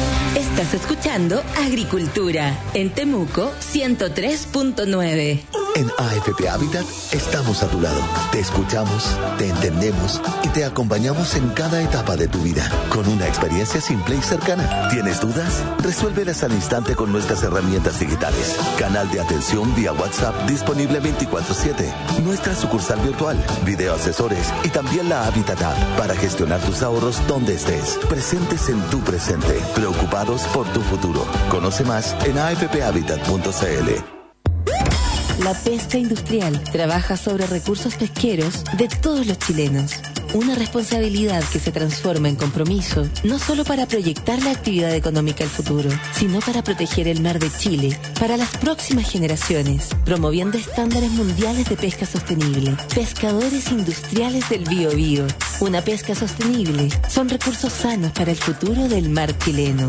Estás escuchando Agricultura en Temuco ciento tres punto nueve. En A F P Habitat estamos a tu lado. Te escuchamos, te entendemos y te acompañamos en cada etapa de tu vida con una experiencia simple y cercana. ¿Tienes dudas? Resuélvelas al instante con nuestras herramientas digitales. Canal de atención vía WhatsApp disponible veinticuatro siete. Nuestra sucursal virtual, video asesores y también la Habitat App para gestionar tus ahorros donde estés. Presentes en tu presente, preocupados por tu futuro. Conoce más en a f p habitat punto c l. La pesca industrial trabaja sobre recursos pesqueros de todos los chilenos. Una responsabilidad que se transforma en compromiso, no solo para proyectar la actividad económica al futuro, sino para proteger el mar de Chile para las próximas generaciones, promoviendo estándares mundiales de pesca sostenible. Pescadores industriales del Biobío. Una pesca sostenible son recursos sanos para el futuro del mar chileno.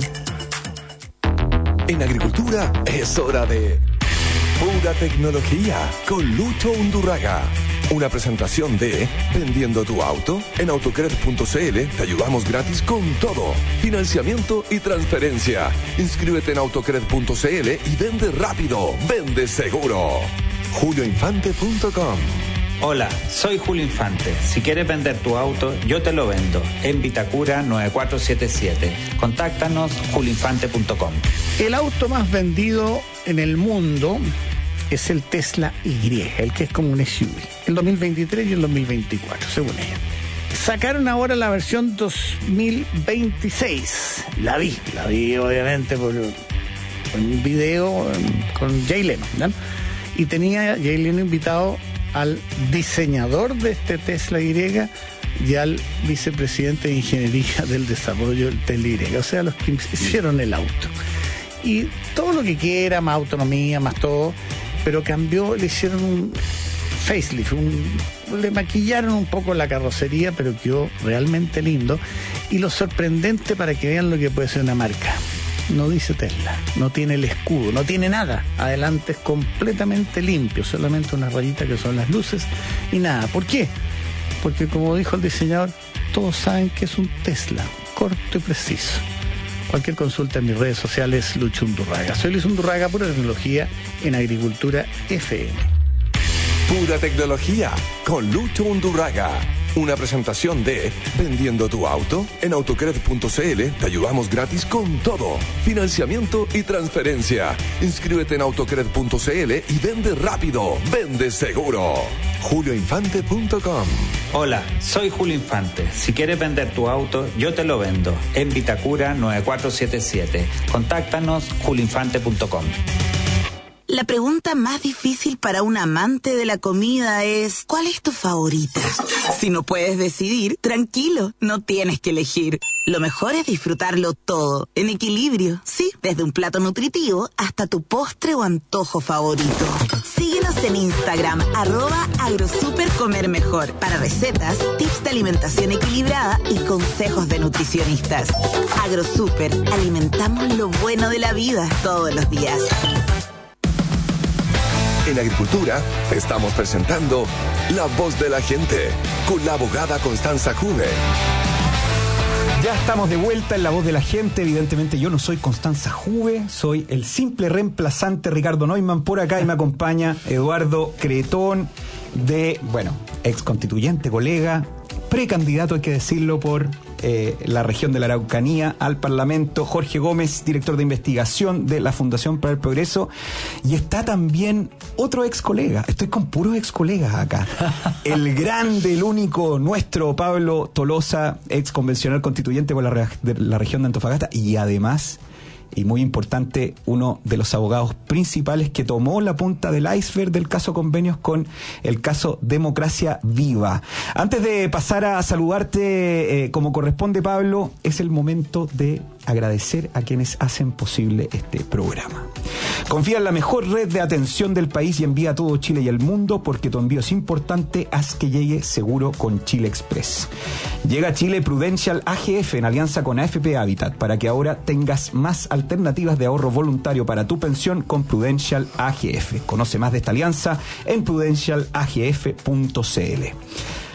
En agricultura es hora de Pura Tecnología con Lucho Undurraga. Una presentación de Vendiendo tu auto. En autocred punto c l te ayudamos gratis con todo. Financiamiento y transferencia. Inscríbete en autocred punto c l y vende rápido. Vende seguro. julio infante punto com. Hola, soy Julio Infante. Si quieres vender tu auto, yo te lo vendo. En Vitacura nueve cuatro siete siete. Contáctanos julio infante punto com. El auto más vendido en el mundo es el Tesla Y, el que es como un S U V. El dos mil veintitrés y el dos mil veinticuatro, según ella. Sacaron ahora la versión dos mil veintiséis. La vi, la vi obviamente por, por un video con Jay Leno, ¿no? Y tenía Jay Leno invitado al diseñador de este Tesla Y y al vicepresidente de Ingeniería del Desarrollo del Tesla Y, o sea, los que hicieron el auto. Y todo lo que quiera, más autonomía, más todo, pero cambió, le hicieron un facelift, un, le maquillaron un poco la carrocería, pero quedó realmente lindo. Y lo sorprendente para que vean lo que puede ser una marca: no dice Tesla, no tiene el escudo, no tiene nada. Adelante es completamente limpio, solamente una rayita que son las luces y nada. ¿Por qué? Porque, como dijo el diseñador, todos saben que es un Tesla, corto y preciso. Cualquier consulta en mis redes sociales, Lucho Undurraga. Soy Luis Undurraga, Pura Tecnología en Agricultura F M. Pura Tecnología con Lucho Undurraga. Una presentación de Vendiendo tu auto. En autocred punto c l te ayudamos gratis con todo. Financiamiento y transferencia. Inscríbete en autocred punto c l y vende rápido. Vende seguro. julio infante punto com. Hola, soy Julio Infante. Si quieres vender tu auto, yo te lo vendo. En Vitacura nueve cuatro siete siete. Contáctanos julio infante punto com. La pregunta más difícil para un amante de la comida es: ¿cuál es tu favorita? Si no puedes decidir, tranquilo, no tienes que elegir. Lo mejor es disfrutarlo todo, en equilibrio, sí, desde un plato nutritivo hasta tu postre o antojo favorito. Síguenos en Instagram, arroba agrosupercomermejor, para recetas, tips de alimentación equilibrada y consejos de nutricionistas. Agrosuper, alimentamos lo bueno de la vida todos los días. En Agricultura estamos presentando La Voz de la Gente con la abogada Constanza Juve. Ya estamos de vuelta en La Voz de la Gente. Evidentemente yo no soy Constanza Juve, soy el simple reemplazante Ricardo Neumann. Por acá y me acompaña Eduardo Cretón, de, bueno, ex constituyente, colega, precandidato, hay que decirlo, por eh, la región de la Araucanía al Parlamento, Jorge Gómez, director de investigación de la Fundación para el Progreso. Y está también otro ex colega, estoy con puros ex colegas acá, el grande, el único, nuestro Pablo Tolosa, ex convencional constituyente por la, re- de la región de Antofagasta, y además, y muy importante, uno de los abogados principales que tomó la punta del iceberg del caso Convenios con el caso Democracia Viva. Antes de pasar a saludarte eh, como corresponde, Pablo, es el momento de agradecer a quienes hacen posible este programa. Confía en la mejor red de atención del país y envía a todo Chile y el mundo, porque tu envío es importante. Haz que llegue seguro con Chile Express. Llega a Chile Prudential A G F en alianza con A F P Habitat, para que ahora tengas más alternativas de ahorro voluntario para tu pensión con Prudential A G F. Conoce más de esta alianza en prudential a g f punto c l.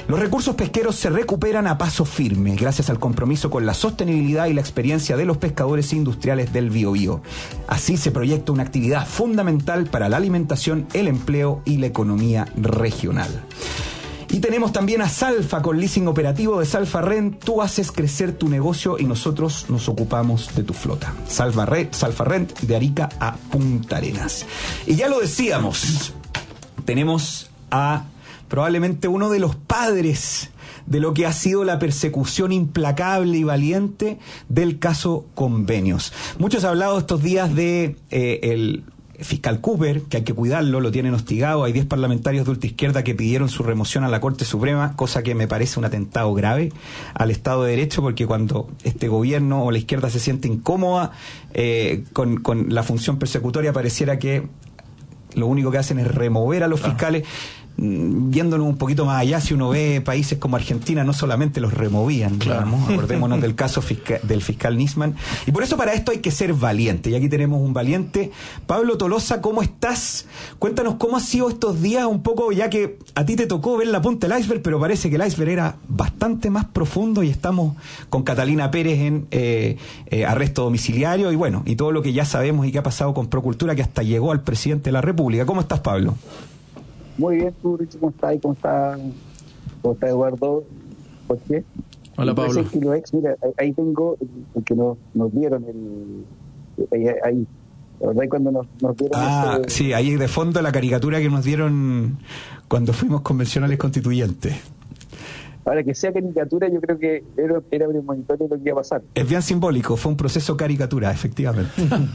Los recursos pesqueros se recuperan a paso firme gracias al compromiso con la sostenibilidad y la experiencia de los pescadores industriales del Biobío. Así se proyecta una actividad fundamental para la alimentación, el empleo y la economía regional. Y tenemos también a Salfa con leasing operativo de Salfa Rent. Tú haces crecer tu negocio y nosotros nos ocupamos de tu flota. Salfa Rent, Salfa Rent de Arica a Punta Arenas. Y ya lo decíamos, tenemos a probablemente uno de los padres de lo que ha sido la persecución implacable y valiente del caso Convenios. Muchos han hablado estos días de eh, el fiscal Cooper, que hay que cuidarlo, lo tienen hostigado. Hay diez parlamentarios de ultraizquierda que pidieron su remoción a la Corte Suprema, cosa que me parece un atentado grave al Estado de Derecho, porque cuando este gobierno o la izquierda se siente incómoda eh, con, con la función persecutoria, pareciera que lo único que hacen es remover a los fiscales. Viéndonos un poquito más allá, si uno ve países como Argentina, no solamente los removían, claro. Digamos, acordémonos del caso fiscal, del fiscal Nisman, y por eso para esto hay que ser valiente, y aquí tenemos un valiente. Pablo Tolosa, ¿cómo estás? Cuéntanos cómo ha sido estos días, un poco, ya que a ti te tocó ver la punta del iceberg, pero parece que el iceberg era bastante más profundo, y estamos con Catalina Pérez en eh, eh, arresto domiciliario, y bueno, y todo lo que ya sabemos y que ha pasado con Procultura, que hasta llegó al presidente de la República. ¿Cómo estás, Pablo? Muy bien, tú, Richie, ¿cómo estás? ¿Cómo está, cómo está Eduardo? ¿Por qué? Hola, Pablo. Ex, mira, ahí tengo el, el que nos, nos dieron, el, ahí, ahí, la verdad, cuando nos, nos dieron... Ah, ese, sí, ahí de fondo la caricatura que nos dieron cuando fuimos convencionales constituyentes. Ahora, que sea caricatura, yo creo que era, era premonitorio lo que iba a pasar. Es bien simbólico, fue un proceso caricatura, efectivamente.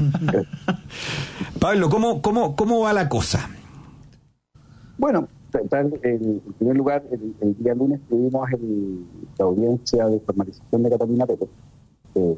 Pablo, ¿cómo, cómo, ¿cómo va la cosa? Bueno, en primer lugar, el, el día lunes tuvimos el, la audiencia de formalización de Catalina Pérez, eh,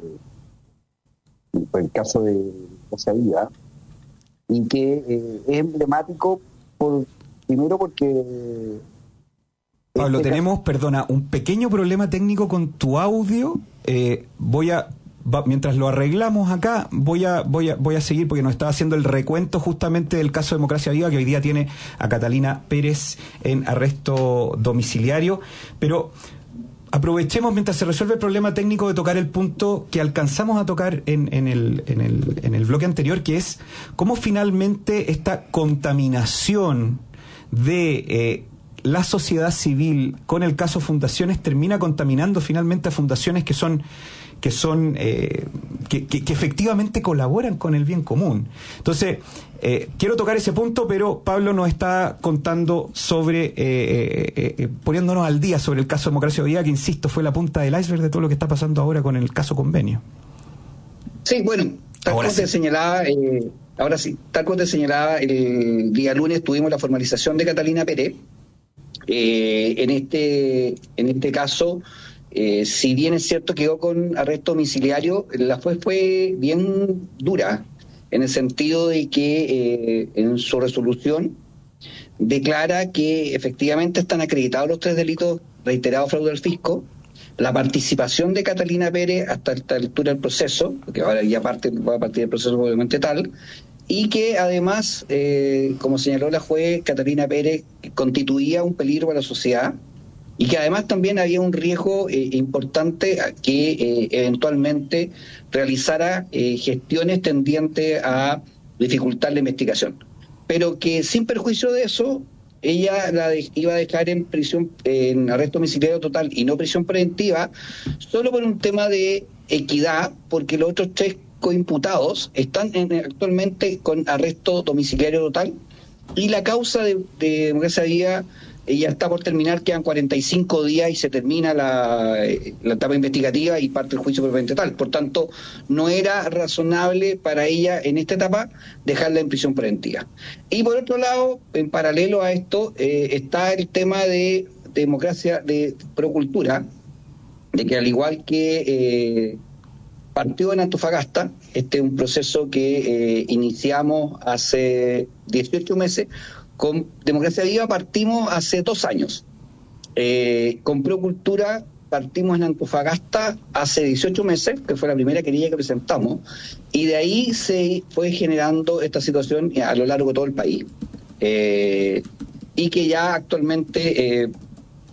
por el caso de Casa Vida, y que eh, es emblemático, por primero porque... Pablo, este tenemos, caso, perdona, un pequeño problema técnico con tu audio. Eh, voy a... Va, mientras lo arreglamos acá, voy a, voy a voy a seguir porque nos está haciendo el recuento justamente del caso Democracia Viva, que hoy día tiene a Catalina Pérez en arresto domiciliario. Pero aprovechemos mientras se resuelve el problema técnico de tocar el punto que alcanzamos a tocar en, en, el, en, el, en el bloque anterior, que es cómo finalmente esta contaminación de eh, la sociedad civil con el caso Fundaciones termina contaminando finalmente a fundaciones que son que son eh, que, que, que efectivamente colaboran con el bien común. Entonces, eh, quiero tocar ese punto, pero Pablo nos está contando sobre, eh, eh, eh, poniéndonos al día sobre el caso Democracia Viva, que insisto, fue la punta del iceberg de todo lo que está pasando ahora con el caso Convenio. Sí, bueno, tal como te señalaba, eh, ahora sí, tal como te señalaba, el día lunes tuvimos la formalización de Catalina Pérez. Eh, en este, en este caso, Eh, si bien es cierto que quedó con arresto domiciliario, la fue fue bien dura, en el sentido de que eh, en su resolución declara que efectivamente están acreditados los tres delitos reiterados: fraude al fisco, la participación de Catalina Pérez hasta esta altura del proceso, porque ahora ya parte, va a partir del proceso obviamente tal, y que además, eh, como señaló la juez, Catalina Pérez constituía un peligro para la sociedad, y que además también había un riesgo eh, importante a que eh, eventualmente realizara eh, gestiones tendientes a dificultar la investigación. Pero que sin perjuicio de eso, ella la de, iba a dejar en prisión, eh, en arresto domiciliario total y no prisión preventiva, solo por un tema de equidad, porque los otros tres coimputados están en, actualmente con arresto domiciliario total, y la causa de, de Democracia Viva ya está por terminar, quedan cuarenta y cinco días y se termina la, la etapa investigativa y parte el juicio propiamente tal. Por tanto, no era razonable para ella en esta etapa dejarla en prisión preventiva. Y por otro lado, en paralelo a esto, eh, está el tema de democracia, de Procultura, de que al igual que eh, partió en Antofagasta, este es un proceso que eh, iniciamos hace dieciocho meses, con Democracia Viva partimos hace dos años. Eh, con Procultura partimos en Antofagasta hace dieciocho meses, que fue la primera querella que presentamos, y de ahí se fue generando esta situación a lo largo de todo el país. Eh, y que ya actualmente eh,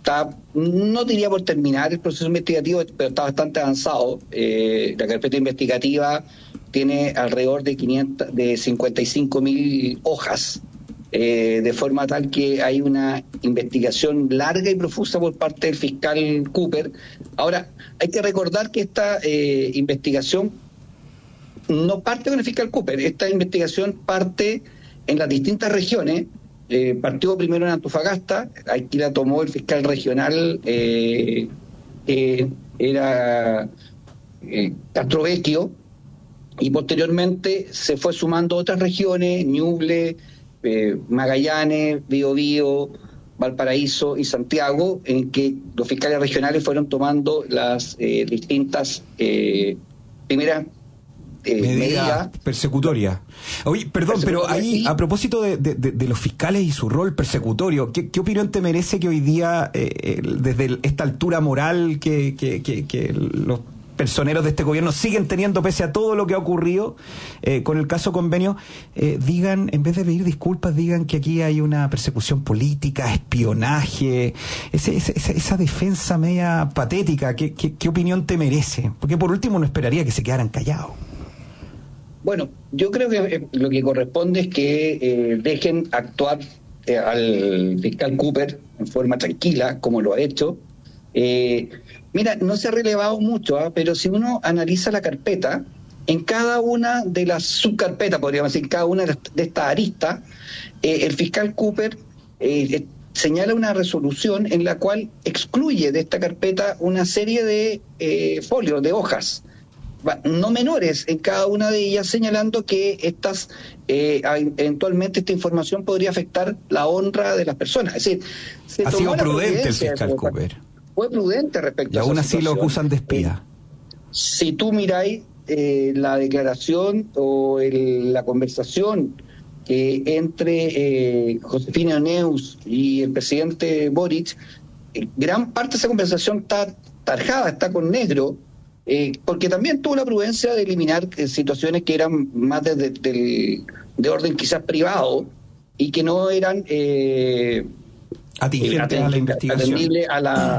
está, no diría por terminar el proceso investigativo, pero está bastante avanzado. Eh, la carpeta investigativa tiene alrededor de quinientas, de cincuenta y cinco mil hojas, eh, de forma tal que hay una investigación larga y profusa por parte del fiscal Cooper. Ahora, hay que recordar que esta eh, investigación no parte con el fiscal Cooper, esta investigación parte en las distintas regiones. Eh, partió primero en Antofagasta, aquí la tomó el fiscal regional, eh, eh, era eh, Castrovecchio, y posteriormente se fue sumando otras regiones, Ñuble, eh, Magallanes, Biobío, Valparaíso y Santiago, en que los fiscales regionales fueron tomando las eh, distintas eh, primeras Eh, medida, medida persecutoria. Oye, perdón, pero ahí, a propósito de, de, de los fiscales y su rol persecutorio, ¿qué, qué opinión te merece que hoy día, eh, desde esta altura moral que, que, que, que los personeros de este gobierno siguen teniendo pese a todo lo que ha ocurrido eh, con el caso Convenio, eh, digan, en vez de pedir disculpas, digan que aquí hay una persecución política, espionaje, ese, ese, esa, esa defensa media patética? ¿Qué, qué, ¿Qué opinión te merece? Porque por último no esperaría que se quedaran callados. Bueno, yo creo que eh, lo que corresponde es que eh, dejen actuar eh, al fiscal Cooper en forma tranquila, como lo ha hecho. Eh, mira, no se ha relevado mucho, ¿eh? Pero si uno analiza la carpeta, en cada una de las subcarpetas, podríamos decir, cada una de, de estas aristas, eh, el fiscal Cooper eh, señala una resolución en la cual excluye de esta carpeta una serie de eh, folios, de hojas, no menores en cada una de ellas, señalando que estas eh, eventualmente esta información podría afectar la honra de las personas. Es decir, se ha tomó sido la prudente el fiscal Cooper. Fue prudente respecto y a esa aún así situación. lo acusan de espía. Eh, si tú miráis eh, la declaración o el, la conversación que entre eh, Josefina Neus y el presidente Boric, eh, gran parte de esa conversación está tarjada, está con negro, Eh, porque también tuvo la prudencia de eliminar eh, situaciones que eran más de, de, de, de orden quizás privado y que no eran eh, atingentes a la investigación, atendibles a la,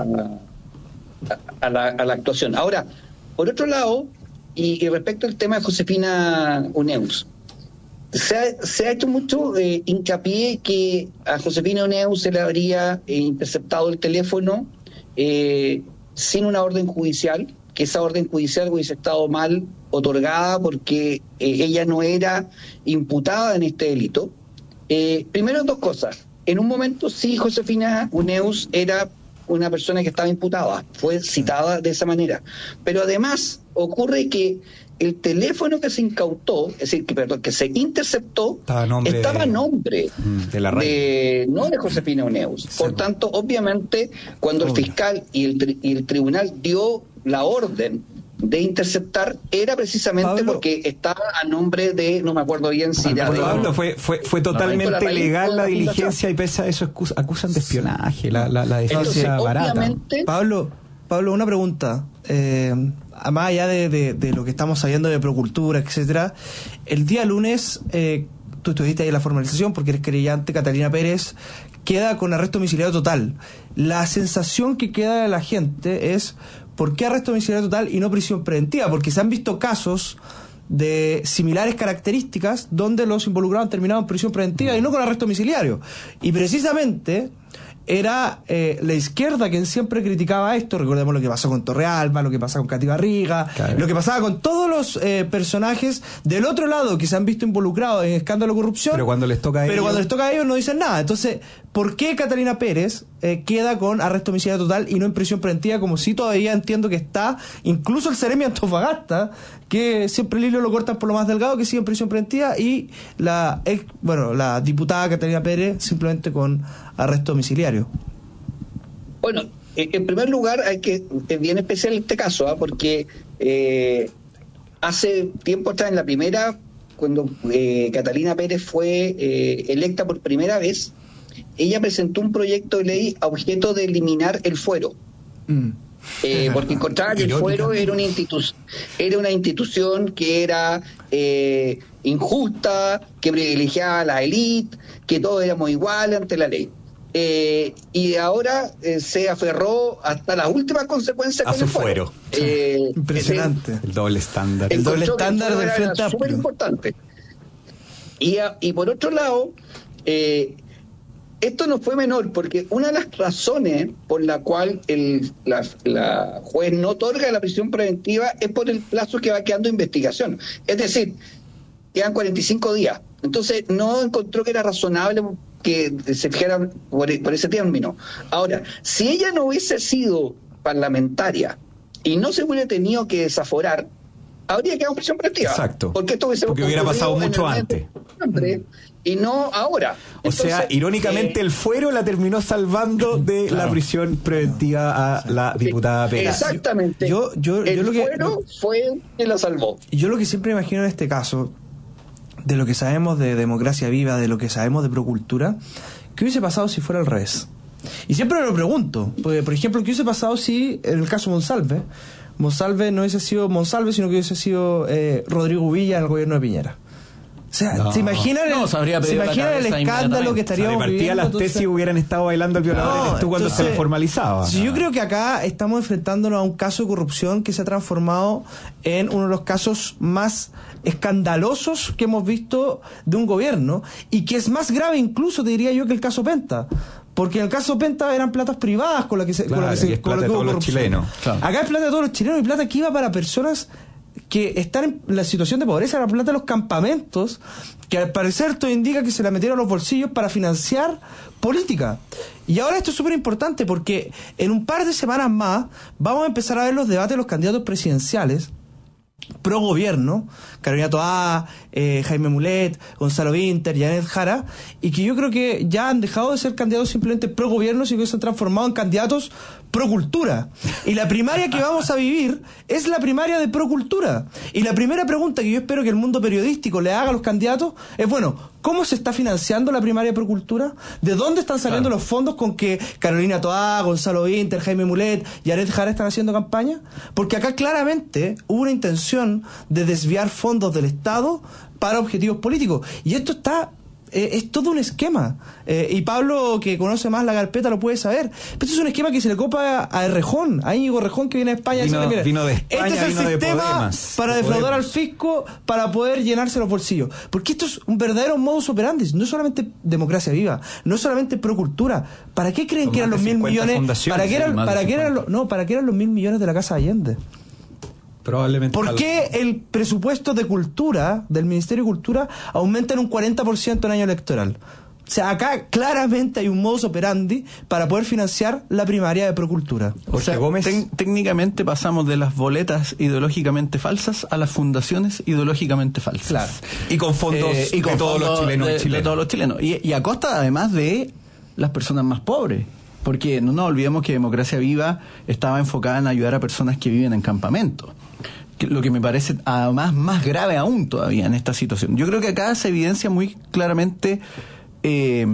a, la, a la actuación. Ahora, por otro lado, y, y respecto al tema de Josefina Uneus, se ha, se ha hecho mucho eh, hincapié que a Josefina Uneus se le habría eh, interceptado el teléfono eh, sin una orden judicial, que esa orden judicial hubiese estado mal otorgada porque eh, ella no era imputada en este delito. Eh, primero, dos cosas. En un momento sí, Josefina Uneus era una persona que estaba imputada, fue citada de esa manera. Pero además ocurre que el teléfono que se incautó, es decir, que, perdón, que se interceptó, estaba a nombre, estaba a nombre de, la de no de Josefina Uneus. Por tanto, obviamente, cuando el fiscal y el, y el tribunal dio la orden de interceptar, era precisamente Pablo, porque estaba a nombre de, no me acuerdo bien si era de... Pablo, fue, fue, fue totalmente la legal la diligencia y pese a eso acusan de espionaje, la, la, la defensa Entonces, barata. Pablo, Pablo, una pregunta. Eh, más allá de, de, de lo que estamos sabiendo de Procultura, etcétera, el día lunes, eh, tú estuviste ahí en la formalización porque eres querellante, Catalina Pérez, queda con arresto domiciliario total. La sensación que queda de la gente es: ¿por qué arresto domiciliario total y no prisión preventiva? Porque se han visto casos de similares características donde los involucrados han terminado en prisión preventiva y no con arresto domiciliario. Y precisamente era eh, la izquierda quien siempre criticaba esto. Recordemos lo que pasó con Torrealba, lo que pasaba con Katy Barriga, claro, lo que pasaba con todos los eh, personajes del otro lado que se han visto involucrados en escándalo de corrupción. Pero cuando les toca a pero ellos... cuando les toca a ellos no dicen nada. Entonces, ¿por qué Catalina Pérez eh, queda con arresto domiciliario total y no en prisión preventiva? Como si todavía entiendo que está, incluso el Seremi Antofagasta, que siempre el hilo lo cortan por lo más delgado, que sigue en prisión preventiva, y la ex, bueno, la diputada Catalina Pérez simplemente con arresto domiciliario. Bueno, en primer lugar hay que, es bien especial este caso, ¿eh? porque eh, hace tiempo atrás, en la primera, cuando eh, Catalina Pérez fue eh, electa por primera vez, ella presentó un proyecto de ley a objeto de eliminar el fuero. Mm. Eh, porque encontraba que el fuero era una, institu- era una institución que era eh, injusta, que privilegiaba a la élite, que todos éramos iguales ante la ley. Eh, y ahora eh, se aferró hasta las últimas consecuencias a con su el fuero. fuero. Eh, Impresionante. El, el doble estándar. El doble estándar del Frente Amplio. Súper importante. Y, a, y por otro lado, eh, esto no fue menor, porque una de las razones por la cual el, la, la juez no otorga la prisión preventiva es por el plazo que va quedando de investigación. Es decir, quedan cuarenta y cinco días. Entonces no encontró que era razonable que se fijaran por, por ese término. Ahora, si ella no hubiese sido parlamentaria y no se hubiera tenido que desaforar, habría quedado en prisión preventiva. Exacto. Porque esto hubiese Porque hubiera pasado mucho el antes. Y no ahora. O Entonces, sea, irónicamente eh, el fuero la terminó salvando de claro. la prisión preventiva a la diputada Pérez. Exactamente. Yo, yo, el yo lo que, fuero fue quien la salvó. Yo lo que siempre imagino en este caso, de lo que sabemos de Democracia Viva, de lo que sabemos de Procultura, ¿qué hubiese pasado si fuera al revés? Y siempre me lo pregunto, porque, por ejemplo, ¿qué hubiese pasado si, en el caso Monsalve, Monsalve no hubiese sido Monsalve, sino que hubiese sido eh, Rodrigo Villa en el gobierno de Piñera? O sea, no, ¿se imaginan el, no, se se imagina el escándalo que estaríamos viviendo? De partida las tesis entonces, hubieran estado bailando el violador no, eres tú cuando entonces, se formalizaba. Sí, yo creo que acá estamos enfrentándonos a un caso de corrupción que se ha transformado en uno de los casos más escandalosos que hemos visto de un gobierno, y que es más grave incluso, te diría yo, que el caso Penta. Porque en el caso Penta eran platas privadas con las que se, claro, con la que se es plata de todos los chilenos. Claro. Acá es plata de todos los chilenos y plata que iba para personas que están en la situación de pobreza, la plata de los campamentos, que al parecer todo indica que se la metieron a los bolsillos para financiar política. Y ahora esto es súper importante porque en un par de semanas más vamos a empezar a ver los debates de los candidatos presidenciales pro gobierno, Carolina Toá, eh, Jaime Mulet, Gonzalo Vinter, Janet Jara, y que yo creo que ya han dejado de ser candidatos simplemente pro gobierno, sino que se han transformado en candidatos pro cultura. Y la primaria que vamos a vivir es la primaria de pro cultura. Y la primera pregunta que yo espero que el mundo periodístico le haga a los candidatos es, bueno, ¿cómo se está financiando la primaria pro cultura? ¿De dónde están saliendo claro. los fondos con que Carolina Toá, Gonzalo Vinter, Jaime Mulet y Janet Jara están haciendo campaña? Porque acá claramente hubo una intención de desviar fondos del Estado para objetivos políticos. Y esto está... Eh, es todo un esquema. Eh, y Pablo, que conoce más la carpeta, lo puede saber. Pero esto es un esquema que se le copa a Errejón, a Íñigo Errejón, que viene de España. Vino, dice, vino de España, este es el vino sistema de Podemos, para de defraudar Podemos. al fisco, para poder llenarse los bolsillos. Porque esto es un verdadero modus operandi. No es solamente Democracia Viva, no es solamente Procultura. ¿Para qué creen Son que eran los mil millones? ¿Para qué eran, sí, para qué eran los, no, ¿para qué eran los mil millones de la Casa Allende? Probablemente. ¿Por qué el presupuesto de cultura del Ministerio de Cultura aumenta en un cuarenta por ciento en año electoral? O sea, acá claramente hay un modus operandi para poder financiar la primaria de Procultura. O sea, Gómez... Tec- técnicamente pasamos de las boletas ideológicamente falsas a las fundaciones ideológicamente falsas. Claro. Y con fondos eh, y con de todos fondos los chilenos de, y chilenos. de todos los chilenos. Y, y a costa además de las personas más pobres. Porque no nos olvidemos que Democracia Viva estaba enfocada en ayudar a personas que viven en campamentos. Lo que me parece además más grave aún todavía en esta situación. Yo creo que acá se evidencia muy claramente eh,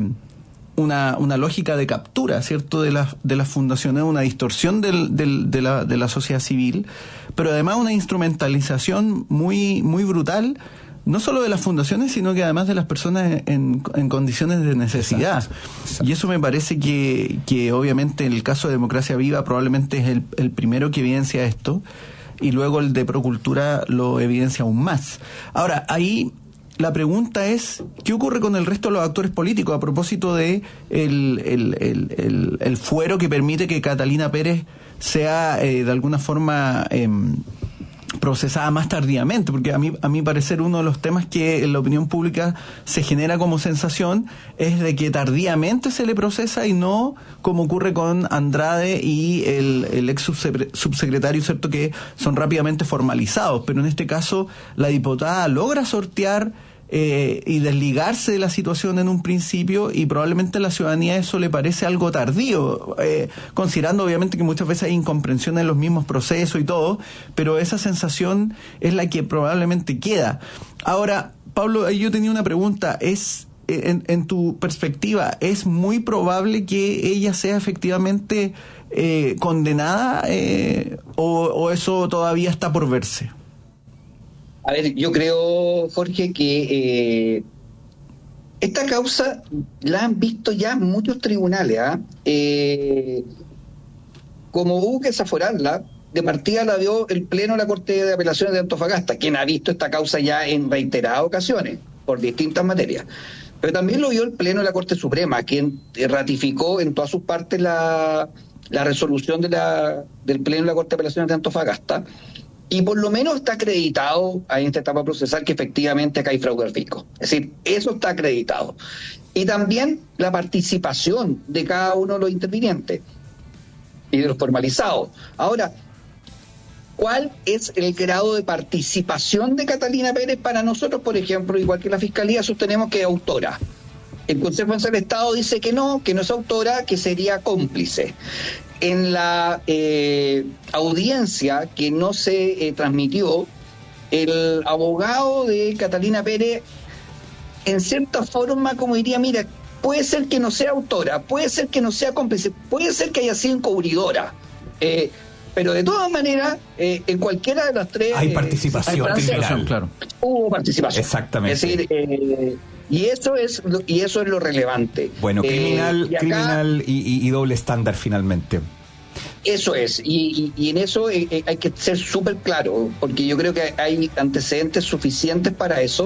una, una lógica de captura, ¿cierto?, de las de las fundaciones, una distorsión del, del, de, la, de la sociedad civil, pero además una instrumentalización muy, muy brutal, no solo de las fundaciones, sino que además de las personas en, en condiciones de necesidad. Exacto, exacto. Y eso me parece que, que obviamente en el caso de Democracia Viva probablemente es el, el primero que evidencia esto, y luego el de Procultura lo evidencia aún más. Ahora, ahí la pregunta es, ¿qué ocurre con el resto de los actores políticos a propósito de el, el, el, el, el fuero que permite que Catalina Pérez sea eh, de alguna forma eh, procesada más tardíamente? Porque a mí, a mi parecer, uno de los temas que en la opinión pública se genera como sensación es de que tardíamente se le procesa y no como ocurre con Andrade y el, el ex subsecretario, ¿cierto?, que son rápidamente formalizados. Pero en este caso la diputada logra sortear eh, y desligarse de la situación en un principio, y probablemente a la ciudadanía eso le parece algo tardío, eh, considerando obviamente que muchas veces hay incomprensión en los mismos procesos y todo, pero esa sensación es la que probablemente queda. Ahora, Pablo, yo tenía una pregunta, es en, en tu perspectiva, ¿es muy probable que ella sea efectivamente eh, condenada eh, o, o eso todavía está por verse? A ver, yo creo, Jorge, que eh, esta causa la han visto ya muchos tribunales. ¿eh? Eh, como hubo que desaforarla, de partida la vio el Pleno de la Corte de Apelaciones de Antofagasta, quien ha visto esta causa ya en reiteradas ocasiones, por distintas materias. Pero también lo vio el Pleno de la Corte Suprema, quien ratificó en todas sus partes la, la resolución de la, del Pleno de la Corte de Apelaciones de Antofagasta, y por lo menos está acreditado en esta etapa procesal que efectivamente acá hay fraude al fisco. Es decir, eso está acreditado. Y también la participación de cada uno de los intervinientes y de los formalizados. Ahora, ¿cuál es el grado de participación de Catalina Pérez? Para nosotros, por ejemplo, igual que la Fiscalía, sostenemos que es autora. El Consejo Nacional del Estado dice que no, que no es autora, que sería cómplice. En la eh, audiencia que no se eh, transmitió, el abogado de Catalina Pérez, en cierta forma, como diría, mira, puede ser que no sea autora, puede ser que no sea cómplice, puede ser que haya sido encubridora. Eh, Pero de todas maneras, eh, en cualquiera de las tres... Hay participación, eh, criminal. claro. Hubo participación. Exactamente. Es decir, eh, y eso es lo, y eso es lo relevante. Bueno, criminal, eh, y acá, criminal y, y, y doble estándar finalmente. Eso es, y, y, y en eso eh, eh, hay que ser súper claro, porque yo creo que hay antecedentes suficientes para eso.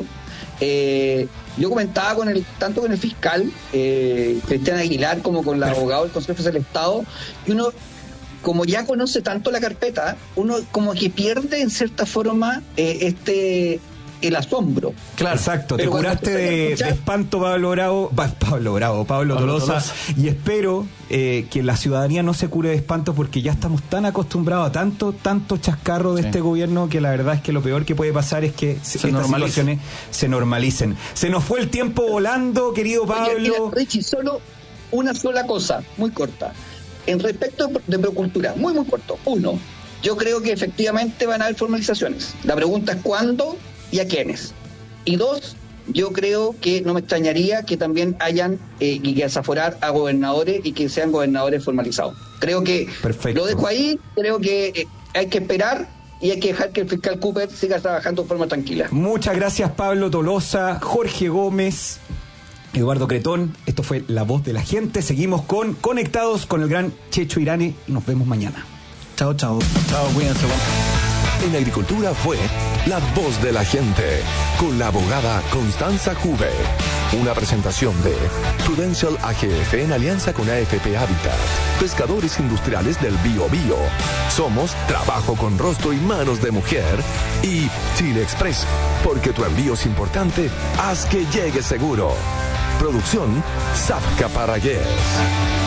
Eh, yo comentaba con el tanto con el fiscal, eh, Cristian Aguilar, como con la abogada del Consejo Nacional del Estado, y uno... como ya conoce tanto la carpeta, uno como que pierde en cierta forma eh, este el asombro. Claro, exacto. Pero te curaste de, escuchar... de espanto, Pablo Bravo, Pablo Bravo, Pablo, Pablo Tolosa, Tolosa, y espero eh, que la ciudadanía no se cure de espanto, porque ya estamos tan acostumbrados a tanto, tanto chascarro de sí. este gobierno, que la verdad es que lo peor que puede pasar es que se estas normalicen. situaciones se normalicen. Se nos fue el tiempo volando, querido Pablo. Oye, mira, Richie, solo una sola cosa, muy corta. En respecto de Procultura, muy, muy corto. Uno, yo creo que efectivamente van a haber formalizaciones. La pregunta es cuándo y a quiénes. Y dos, yo creo que no me extrañaría que también hayan eh, y que desaforar a gobernadores y que sean gobernadores formalizados. Creo que Perfecto. lo dejo ahí, creo que eh, hay que esperar y hay que dejar que el fiscal Cooper siga trabajando de forma tranquila. Muchas gracias, Pablo Tolosa, Jorge Gómez, Eduardo Cretón. Esto fue La Voz de la Gente. Seguimos con Conectados con el gran Checho Irane y nos vemos mañana. Chao, chao. Chao, cuídense. En Agricultura fue La Voz de la Gente con la abogada Constanza Juve. Una presentación de Prudential A G F en alianza con A F P Habitat. Pescadores Industriales del Bío Bío. Somos Trabajo con Rostro y Manos de Mujer. Y Chile Express. Porque tu envío es importante, haz que llegue seguro. Producción Zafka Paragués.